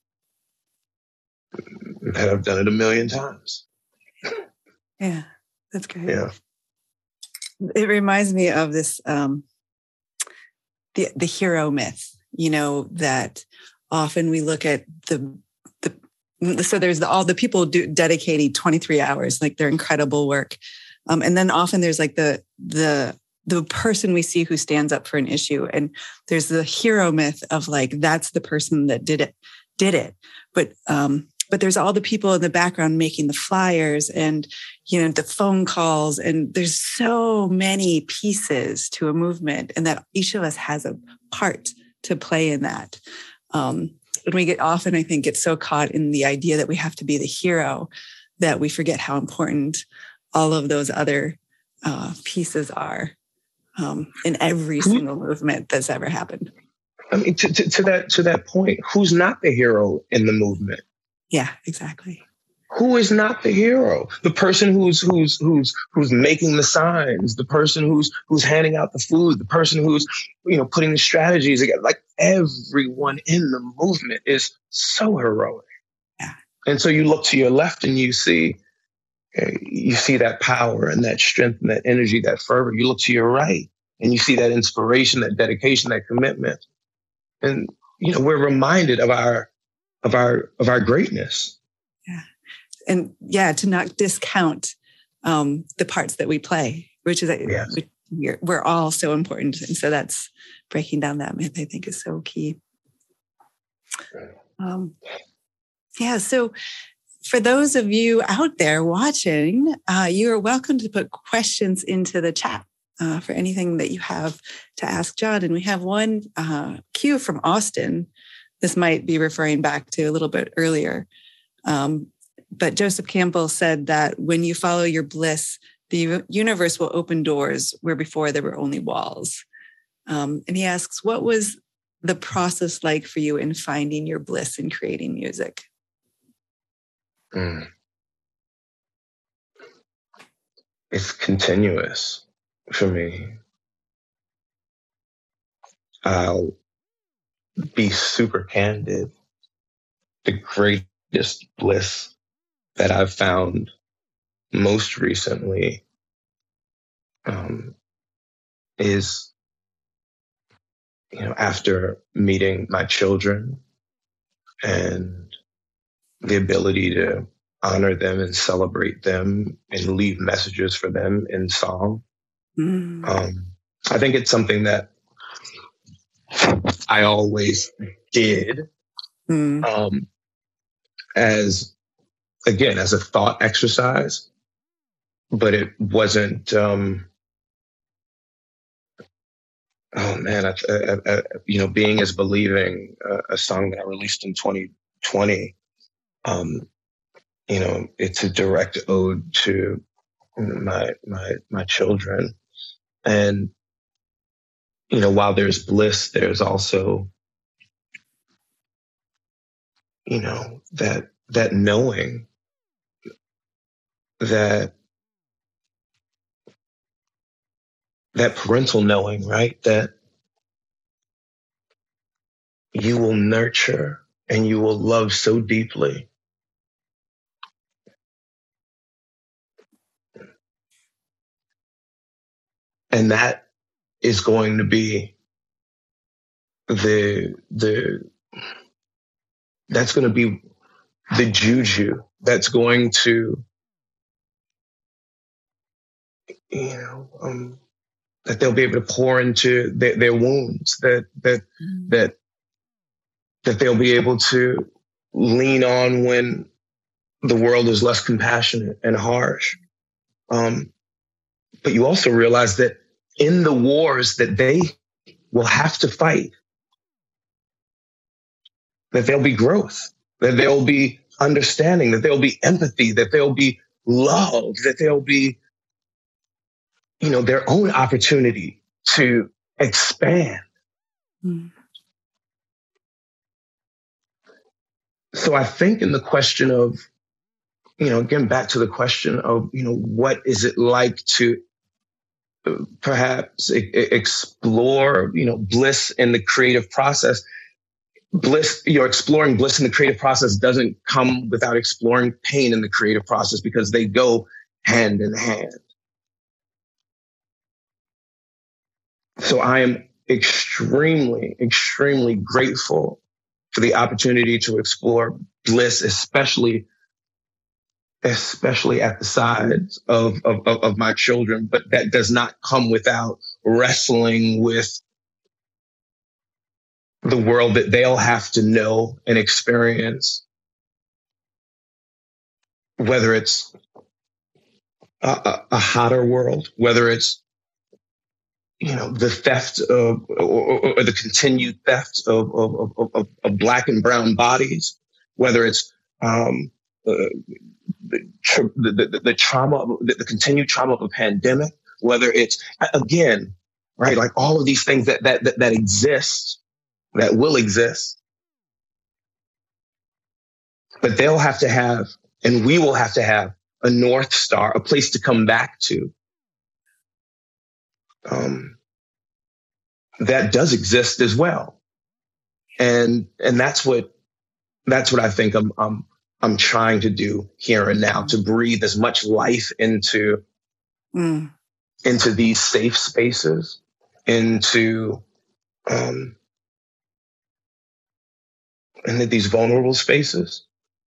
that I've done it a million times. Yeah, that's great. Yeah. It reminds me of this, um, the the hero myth, you know, that often we look at the, the so there's the, all the people do dedicating twenty-three hours, like their incredible work. Um, and then often there's like the, the, the person we see who stands up for an issue. And there's the hero myth of like, that's the person that did it, did it. But, um, but there's all the people in the background making the flyers and, you know, the phone calls. And there's so many pieces to a movement, and that each of us has a part to play in that. Um, and we get often, I think, get so caught in the idea that we have to be the hero that we forget how important all of those other uh, pieces are um, in every single movement that's ever happened. I mean, to, to, to that to that point, who's not the hero in the movement? Yeah, exactly. Who is not the hero? The person who's who's who's who's making the signs, the person who's who's handing out the food, the person who's, you know, putting the strategies together. Like, everyone in the movement is so heroic. Yeah. And so you look to your left and you see uh, you see that power and that strength and that energy, that fervor. You look to your right and you see that inspiration, that dedication, that commitment. And, you know, we're reminded of our of our of our greatness. Yeah. And yeah, to not discount um, the parts that we play, which is that Yes. we, we're, we're all so important. And so that's breaking down that myth, I think, is so key. Um, yeah. So for those of you out there watching, uh, you are welcome to put questions into the chat uh, for anything that you have to ask John. And we have one uh, cue from Austin. This might be referring back to a little bit earlier. Um, But Joseph Campbell said that when you follow your bliss, the universe will open doors where before there were only walls. Um, and he asks, what was the process like for you in finding your bliss in creating music? Mm. It's continuous for me. I'll be super candid. The greatest bliss that I've found most recently um, is, you know, after meeting my children and the ability to honor them and celebrate them and leave messages for them in song. Mm. Um, I think it's something that I always did mm. um, as, again, as a thought exercise, but it wasn't, um, oh man, I, I, I, you know, Being Is Believing, uh, a song that I released in twenty twenty, um, you know, it's a direct ode to my, my, my children. And, you know, while there's bliss, there's also, you know, that, that knowing that, that parental knowing, right? That you will nurture and you will love so deeply. And that is going to be the, the, that's going to be the juju that's going to, you know, um, that they'll be able to pour into their, their wounds, that, that, mm-hmm. that, that they'll be able to lean on when the world is less compassionate and harsh. Um, but you also realize that in the wars that they will have to fight, that there'll be growth, that there'll be understanding, that there'll be empathy, that there'll be love, that there'll be, you know, their own opportunity to expand. Mm. So I think in the question of, you know, again, back to the question of, you know, what is it like to perhaps e- explore, you know, bliss in the creative process? Bliss, you're exploring bliss in the creative process doesn't come without exploring pain in the creative process, because they go hand in hand. So I am extremely, extremely grateful for the opportunity to explore bliss, especially, especially at the sides of, of, of my children. But that does not come without wrestling with the world that they'll have to know and experience, whether it's a, a, a hotter world, whether it's, you know, the theft of, or, or the continued theft of, of, of, of black and brown bodies, whether it's um, uh, the, the, the, the trauma, the, the continued trauma of a pandemic, whether it's, again, right, like all of these things that that that, that exist that will exist. But they'll have to have, and we will have to have, a North Star, a place to come back to. Um, that does exist as well. And, and that's what, that's what I think I'm, I'm, I'm trying to do here and now, to breathe as much life into, mm. into these safe spaces, into, um, into these vulnerable spaces,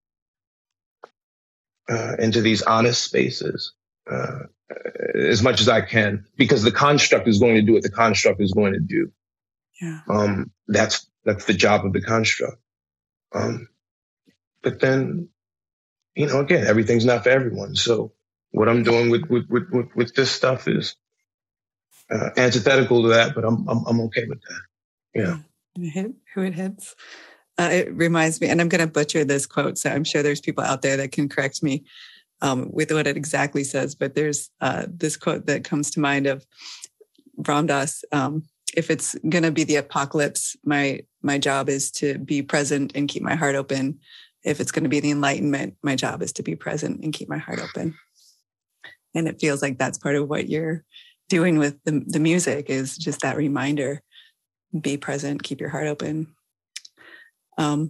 uh, into these honest spaces, uh, as much as I can, because the construct is going to do what the construct is going to do. Yeah. Um, that's, that's the job of the construct. Um, but then, you know, again, everything's not for everyone. So what I'm doing with, with, with, with, with this stuff is, uh, antithetical to that, but I'm, I'm, I'm okay with that. Yeah. Hit who it hits. Uh, it reminds me, and I'm going to butcher this quote, so I'm sure there's people out there that can correct me um, with what it exactly says. But there's uh, this quote that comes to mind of Ram Dass. Um, if it's going to be the apocalypse, my my job is to be present and keep my heart open. If it's going to be the enlightenment, my job is to be present and keep my heart open. And it feels like that's part of what you're doing with the, the music, is just that reminder: be present, keep your heart open. Um,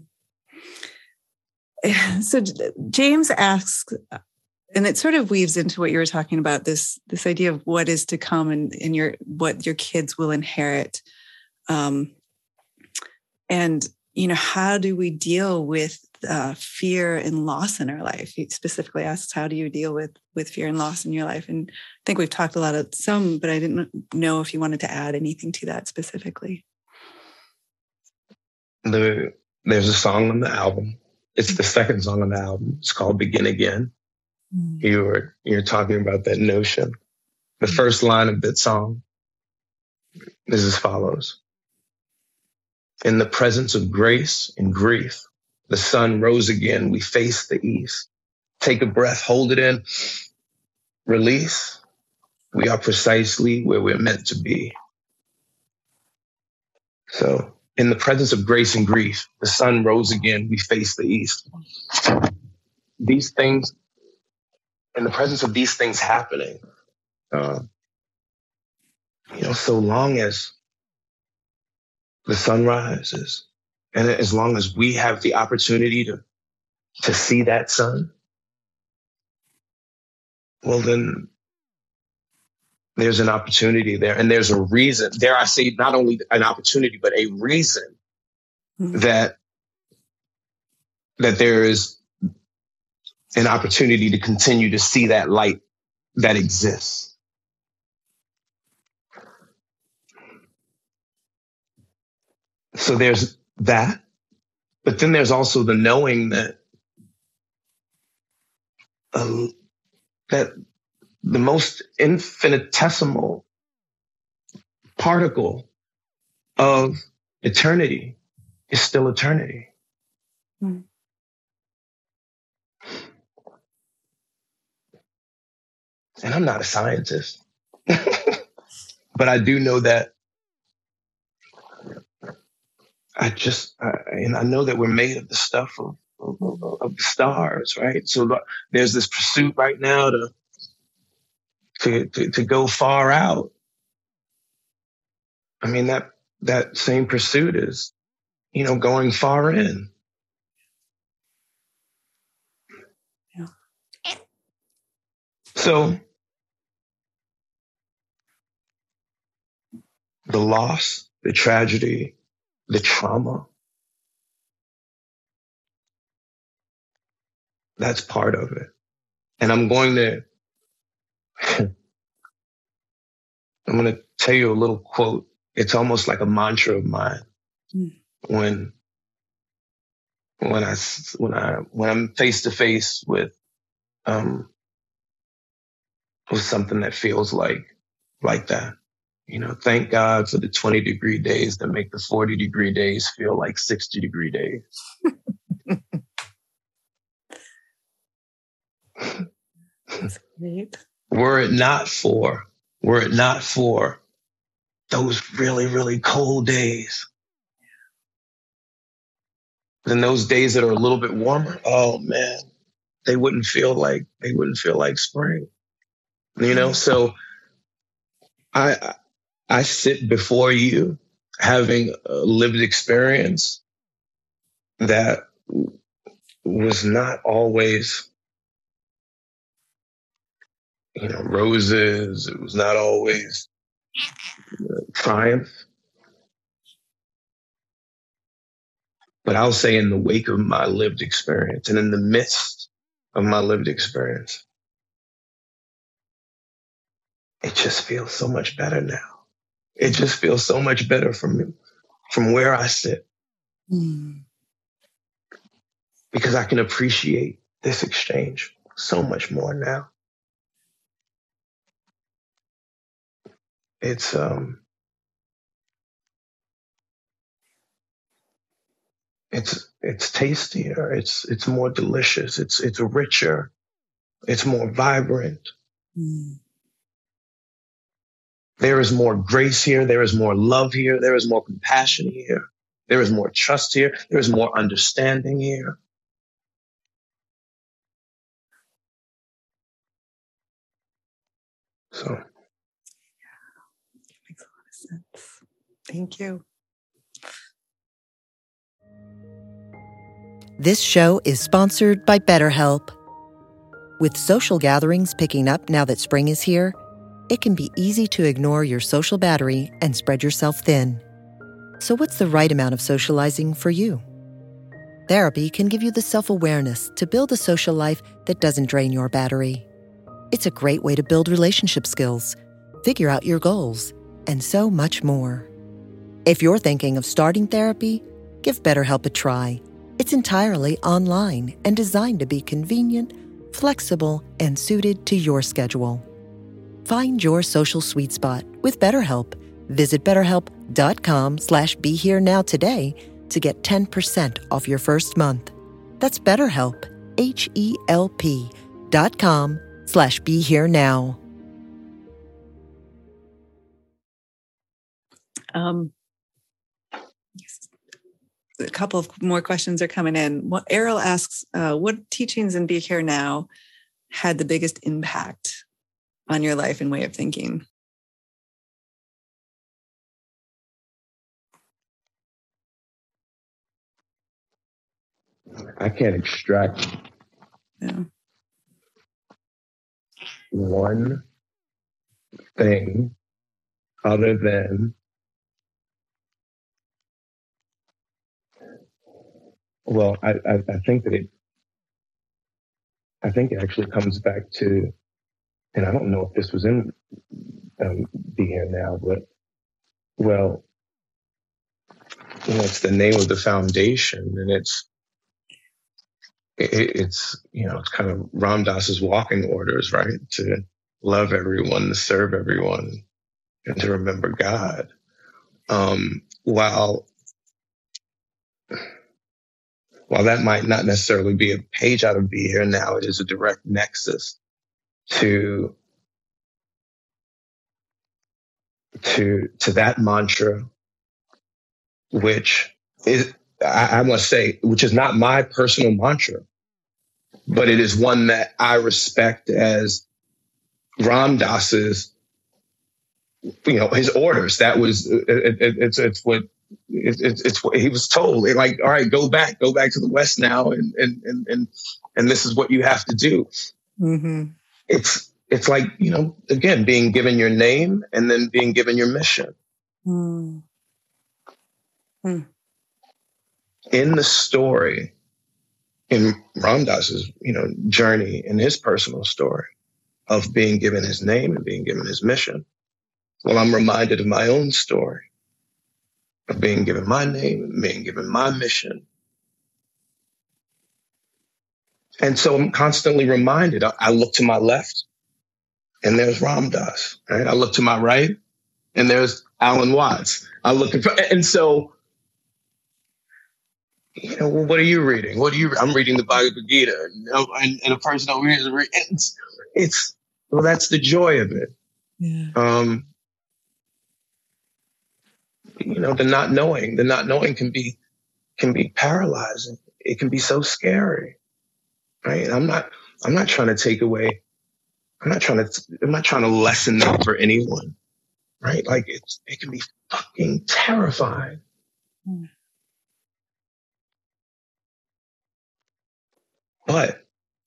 so James asks, and it sort of weaves into what you were talking about, this, this idea of what is to come and, and your, what your kids will inherit. Um, and, you know, how do we deal with uh, fear and loss in our life? He specifically asks, how do you deal with, with fear and loss in your life? And I think we've talked a lot of some, but I didn't know if you wanted to add anything to that specifically. The There's a song on the album. It's the second song on the album. It's called Begin Again. Mm. You were, you're talking about that notion. The mm. first line of that song is as follows. In the presence of grace and grief, the sun rose again. We face the east. Take a breath, hold it in, release. We are precisely where we're meant to be. So, in the presence of grace and grief, the sun rose again, we face the east. These things, in the presence of these things happening, uh, you know, so long as the sun rises, and as long as we have the opportunity to, to see that sun, well, then there's an opportunity there, and there's a reason. Dare I say, not only an opportunity, but a reason mm-hmm. that that there is an opportunity to continue to see that light that exists. So there's that, but then there's also the knowing that uh, that. the most infinitesimal particle of eternity is still eternity. Mm. And I'm not a scientist, but I do know that I just, I, and I know that we're made of the stuff of, of, of the stars, right? So there's this pursuit right now to To, to, to go far out. I mean, that, that same pursuit is, you know, going far in. Yeah. So the loss, the tragedy, the trauma, that's part of it. And I'm going to I'm going to tell you a little quote. It's almost like a mantra of mine. Mm. When, when I, when I, when I'm face to face with, um, with something that feels like, like that, you know, thank God for the twenty degree days that make the forty degree days feel like sixty degree days. That's great. Were it not for, were it not for those really, really cold days, then those days that are a little bit warmer, oh man, they wouldn't feel like they wouldn't feel like spring. You know, so I I sit before you having a lived experience that was not always, you know, roses. It was not always triumph. But I'll say in the wake of my lived experience and in the midst of my lived experience, it just feels so much better now. It just feels so much better from me, from where I sit. Mm. Because I can appreciate this exchange so much more now. It's, um, It's it's tastier. It's it's more delicious. It's it's richer. It's more vibrant. Mm. There is more grace here. There is more love here. There is more compassion here. There is more trust here. There is more understanding here. So, yeah, it makes a lot of sense. Thank you. This show is sponsored by BetterHelp. With social gatherings picking up now that spring is here, it can be easy to ignore your social battery and spread yourself thin. So what's the right amount of socializing for you? Therapy can give you the self-awareness to build a social life that doesn't drain your battery. It's a great way to build relationship skills, figure out your goals, and so much more. If you're thinking of starting therapy, give BetterHelp a try. It's entirely online and designed to be convenient, flexible, and suited to your schedule. Find your social sweet spot with BetterHelp. Visit betterhelp.com slash be here now today to get ten percent off your first month. That's BetterHelp, H-E-L-P dot com slash be here now. Um. A couple of more questions are coming in. What Errol asks, uh, what teachings in Be Here Now had the biggest impact on your life and way of thinking? I can't extract yeah. one thing other than Well, I, I, I think that it, I think it actually comes back to, and I don't know if this was in um, Be Here Now, but, well, you know, it's the name of the foundation, and it's, it, it's, you know, it's kind of Ram Dass's walking orders, right? To love everyone, to serve everyone, and to remember God. Um, while While that might not necessarily be a page out of Be Here Now, it is a direct nexus to, to, to that mantra, which is, I, I must say, which is not my personal mantra, but it is one that I respect as Ram Dass's, you know, his orders. That was, it, it, it's, it's what, It's, it's, it's what he was told. Like, all right, go back, go back to the West now, and and and and, and this is what you have to do. Mm-hmm. It's it's like, you know, again, being given your name and then being given your mission. Mm. Mm. In the story, in Ram Dass's, you know, journey, in his personal story of being given his name and being given his mission, well, I'm reminded of my own story of being given my name, being given my mission. And so I'm constantly reminded. I, I look to my left, and there's Ram Dass, right? I look to my right, and there's Alan Watts. I look at, and so, you know, well, what are you reading? What are you? I'm reading the Bhagavad Gita, and, and, and a person over here is reading. It's, it's well, that's the joy of it. Yeah. Um, You know, the not knowing, the not knowing can be can be paralyzing. It can be so scary, right? I'm not, I'm not trying to take away, I'm not trying to, I'm not trying to lessen that for anyone, right? Like it's, it can be fucking terrifying. Mm. But,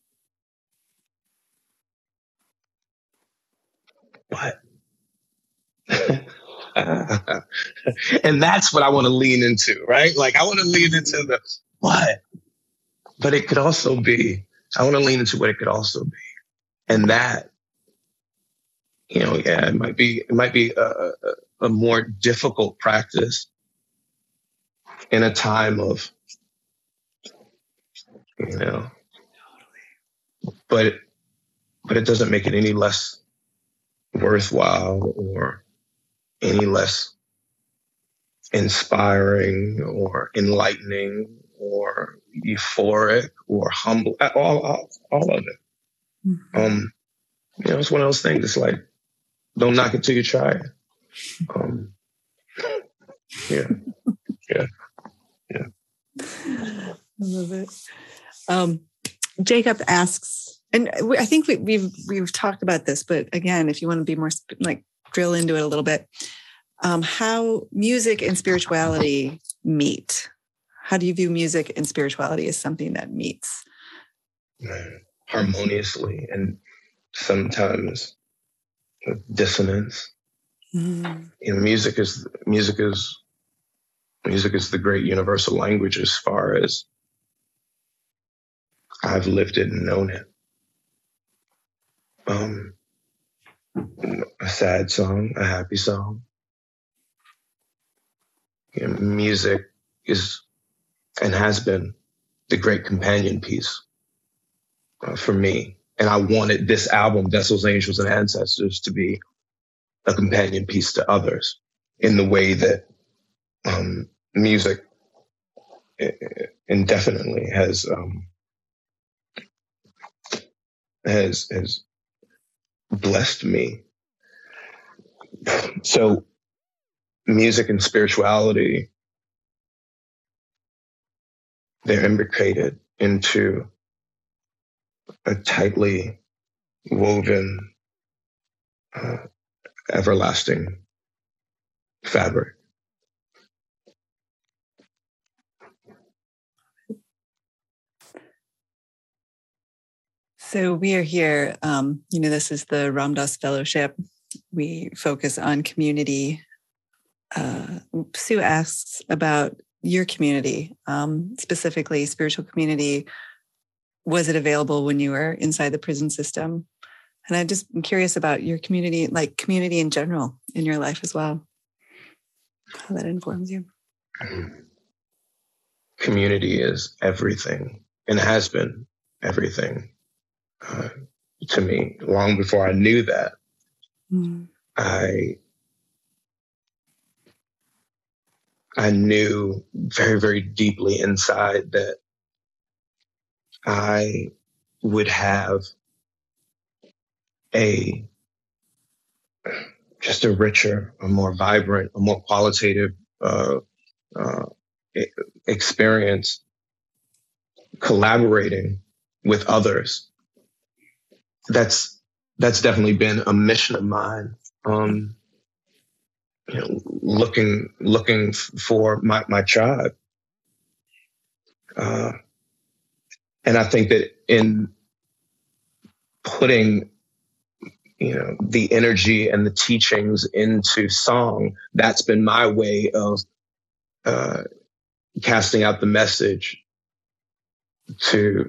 but, and that's what I want to lean into, right? Like I want to lean into the what, but it could also be, I want to lean into what it could also be. And that, you know, yeah, it might be, it might be a, a, a more difficult practice in a time of, you know, but, but it doesn't make it any less worthwhile or any less inspiring or enlightening or euphoric or humble, all, all, all of it. Mm-hmm. Um, you know, it's one of those things. It's like, don't knock it till you try it. Um, yeah, yeah, yeah. I love it. Um, Jacob asks, and I think we, we've we've talked about this, but again, if you want to be more like drill into it a little bit, um, how music and spirituality meet. How do you view music and spirituality as something that meets? Harmoniously and sometimes dissonance. Mm. You know, music is music is music is the great universal language as far as I've lived it and known it. Um, a sad song, a happy song. You know, music is and has been the great companion piece uh, for me. And I wanted this album, Vessels, Angels, and Ancestors, to be a companion piece to others in the way that um, music indefinitely has um, has has blessed me. So music and spirituality, they're imbricated into a tightly woven, uh, everlasting fabric. So we are here, um, you know, this is the Ram Dass Fellowship. We focus on community. Uh, Sue asks about your community, um, specifically spiritual community. Was it available when you were inside the prison system? And I just am curious about your community, like community in general in your life as well, how that informs you. Community is everything and has been everything uh, to me long before I knew that. Mm. I I knew very, very deeply inside that I would have a just a richer, a more vibrant, a more qualitative uh, uh, experience collaborating with others. That's that's definitely been a mission of mine. Um, you know, looking looking for my my tribe. Uh, And I think that in putting, you know, the energy and the teachings into song, that's been my way of uh, casting out the message to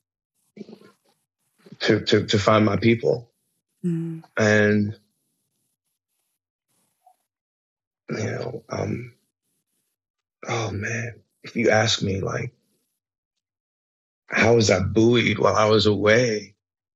to to, to find my people. Mm. And you know, um, oh man, if you ask me, like, how was I buoyed while I was away?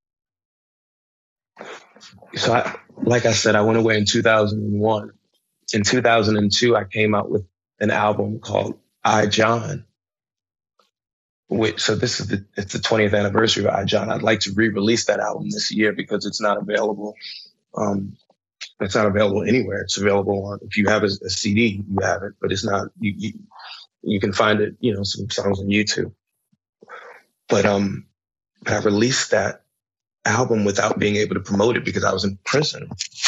So, I, like I said, I went away in two thousand one. In two thousand two, I came out with an album called I, John. Which, so this is the, it's the twentieth anniversary of I, John. I'd like to re-release that album this year because it's not available. Um, it's not available anywhere. It's available on, if you have a, a C D, you have it, but it's not, you, you, you can find it, you know, some songs on YouTube. But um, I released that album without being able to promote it because I was in prison.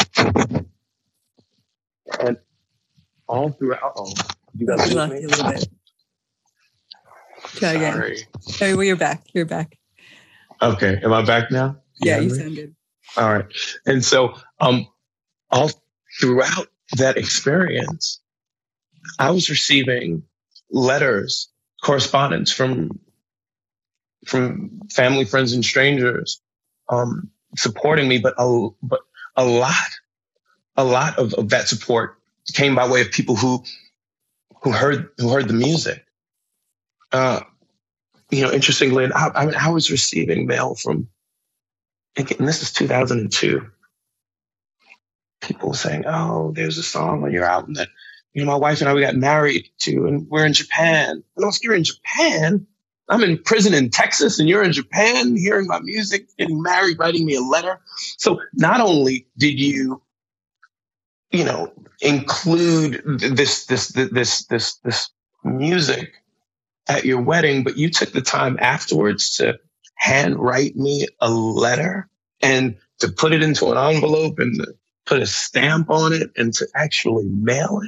And all throughout, oh, you guys lost me a little bit. Try again. Sorry. Sorry, well, you're back. You're back. Okay, am I back now? Yeah, you sound good. All right. And so um, all throughout that experience, I was receiving letters, correspondence from from family, friends, and strangers um, supporting me. But a, but a lot, a lot of, of that support came by way of people who who heard who heard the music. Uh, you know, interestingly, I, I, mean, I was receiving mail from, and this is two thousand two. People saying, "Oh, there's a song on your album that, you know, my wife and I, we got married to, and we're in Japan." And I was, "You're in Japan? I'm in prison in Texas, and you're in Japan, hearing my music, getting married, writing me a letter." So not only did you, you know, include this, this, this, this, this music at your wedding, but you took the time afterwards to handwrite me a letter and to put it into an envelope and to put a stamp on it and to actually mail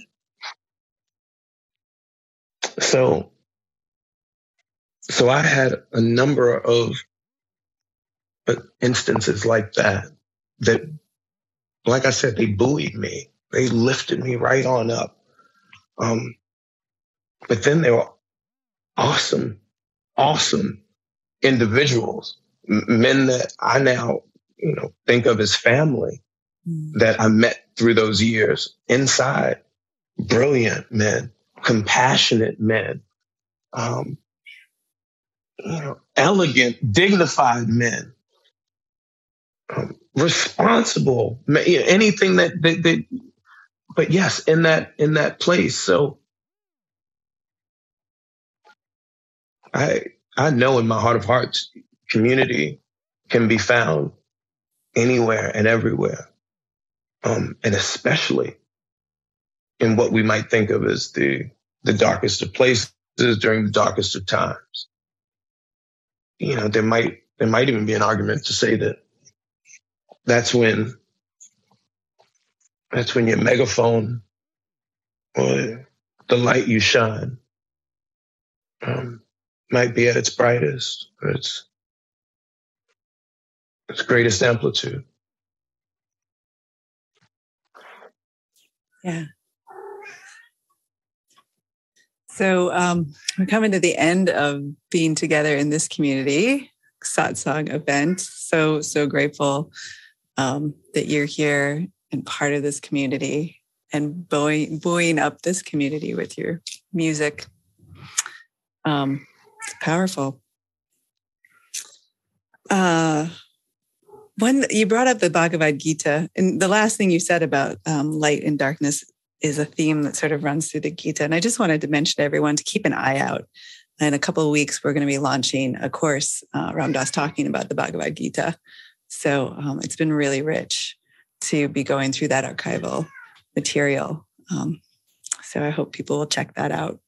it. So, so I had a number of instances like that, that, like I said, they buoyed me. They lifted me right on up. Um, but then they were awesome, awesome individuals, men that I now, you know, think of as family, mm. that I met through those years inside. Brilliant men, compassionate men, um, you know, elegant, dignified men, um, responsible, you know, anything that they, they, but yes, in that, in that place. So I, I know in my heart of hearts, community can be found anywhere and everywhere. Um, and especially in what we might think of as the, the darkest of places during the darkest of times. You know, there might, there might even be an argument to say that that's when, that's when your megaphone or the light you shine, um, might be at its brightest, or its, its greatest amplitude. Yeah. So um, we're coming to the end of being together in this community, Satsang event. So, so grateful um, that you're here and part of this community and buoying, buoying up this community with your music. Um, it's powerful. Uh, One, you brought up the Bhagavad Gita, and the last thing you said about um, light and darkness is a theme that sort of runs through the Gita. And I just wanted to mention to everyone to keep an eye out. In a couple of weeks, we're going to be launching a course, uh, Ram Dass talking about the Bhagavad Gita. So um, it's been really rich to be going through that archival material. Um, so I hope people will check that out.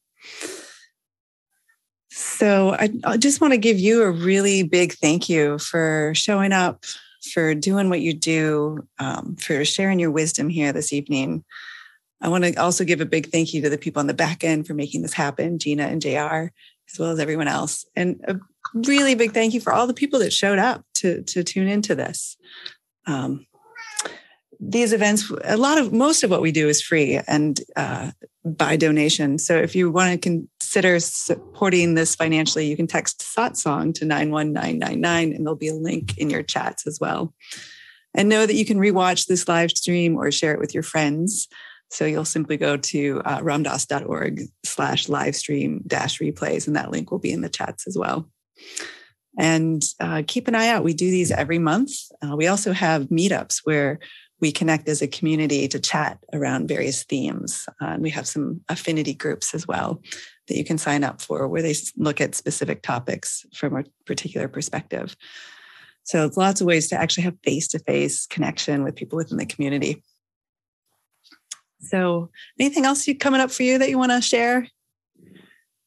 So I, I just want to give you a really big thank you for showing up, for doing what you do, um, for sharing your wisdom here this evening. I want to also give a big thank you to the people on the back end for making this happen, Gina and J R, as well as everyone else. And a really big thank you for all the people that showed up to, to tune into this. Um, these events, a lot of, most of what we do is free and uh, by donation. So if you want to consider supporting this financially, you can text Satsang to nine one nine nine nine, and there'll be a link in your chats as well. And know that you can rewatch this live stream or share it with your friends. So you'll simply go to uh, ramdass.org slash live stream dash replays, and that link will be in the chats as well. And uh, keep an eye out. We do these every month. Uh, we also have meetups where we connect as a community to chat around various themes. Uh, and we have some affinity groups as well that you can sign up for, where they look at specific topics from a particular perspective. So it's lots of ways to actually have face-to-face connection with people within the community. So anything else you coming up for you that you want to share?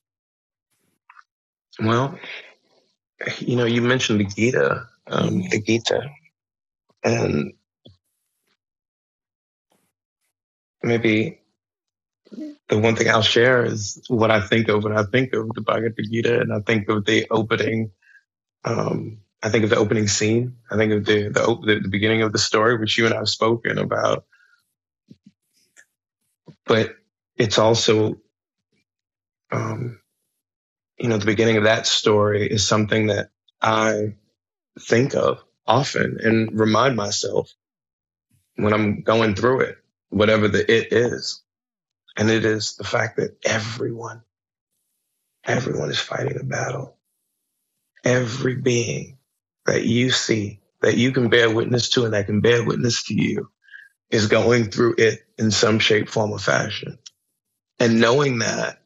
Well, you know, you mentioned the Gita, um, the Gita, and maybe the one thing I'll share is what I think of when I think of the Bhagavad Gita, and I think of the opening. Um, I think of the opening scene. I think of the, the the beginning of the story, which you and I have spoken about. But it's also, um, you know, the beginning of that story is something that I think of often and remind myself when I'm going through it, whatever the it is. And it is the fact that everyone, everyone is fighting a battle. Every being that you see, that you can bear witness to and that can bear witness to you is going through it in some shape, form, or fashion. And knowing that,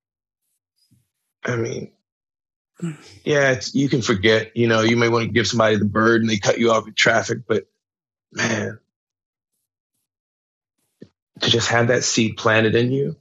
I mean, yeah, it's, you can forget, you know, you may want to give somebody the bird and they cut you off in traffic, but man, to just have that seed planted in you,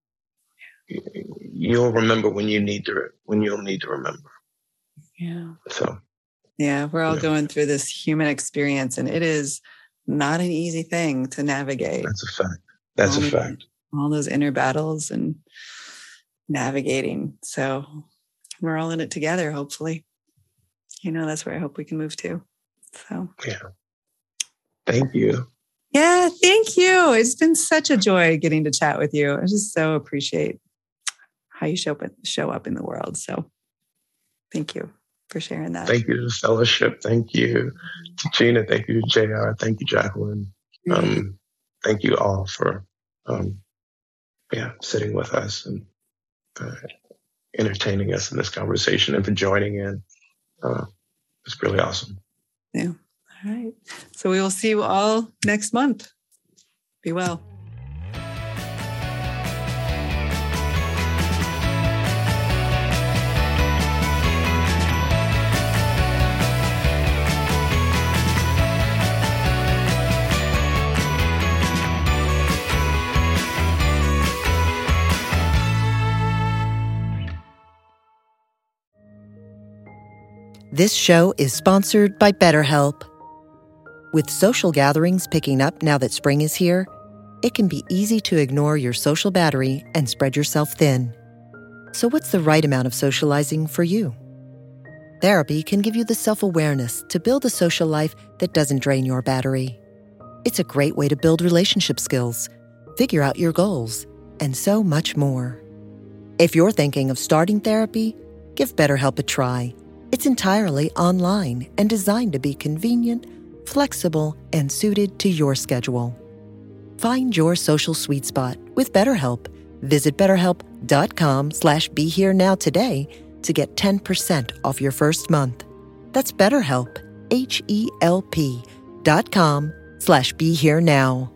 you'll remember when you need to, when you'll need to remember. Yeah. So, yeah, we're all yeah. going through this human experience, and it is not an easy thing to navigate. That's a fact. That's all a fact. All those inner battles and navigating. So we're all in it together, hopefully. You know, that's where I hope we can move to. So, yeah. Thank you. Yeah, thank you. It's been such a joy getting to chat with you. I just so appreciate how you show up, show up in the world. So thank you for sharing that. Thank you to the fellowship. Thank you to Gina. Thank you to J R. Thank you, Jacqueline. Um, mm-hmm. Thank you all for um, yeah, sitting with us and uh, entertaining us in this conversation and for joining in. Uh, it's really awesome. Yeah. All right. So we will see you all next month. Be well. This show is sponsored by BetterHelp. With social gatherings picking up now that spring is here, it can be easy to ignore your social battery and spread yourself thin. So what's the right amount of socializing for you? Therapy can give you the self-awareness to build a social life that doesn't drain your battery. It's a great way to build relationship skills, figure out your goals, and so much more. If you're thinking of starting therapy, give BetterHelp a try. It's entirely online and designed to be convenient, flexible, and suited to your schedule. Find your social sweet spot with BetterHelp. Visit betterhelp.com slash be here now today to get ten percent off your first month. That's BetterHelp, H E L P dot com slash be here now.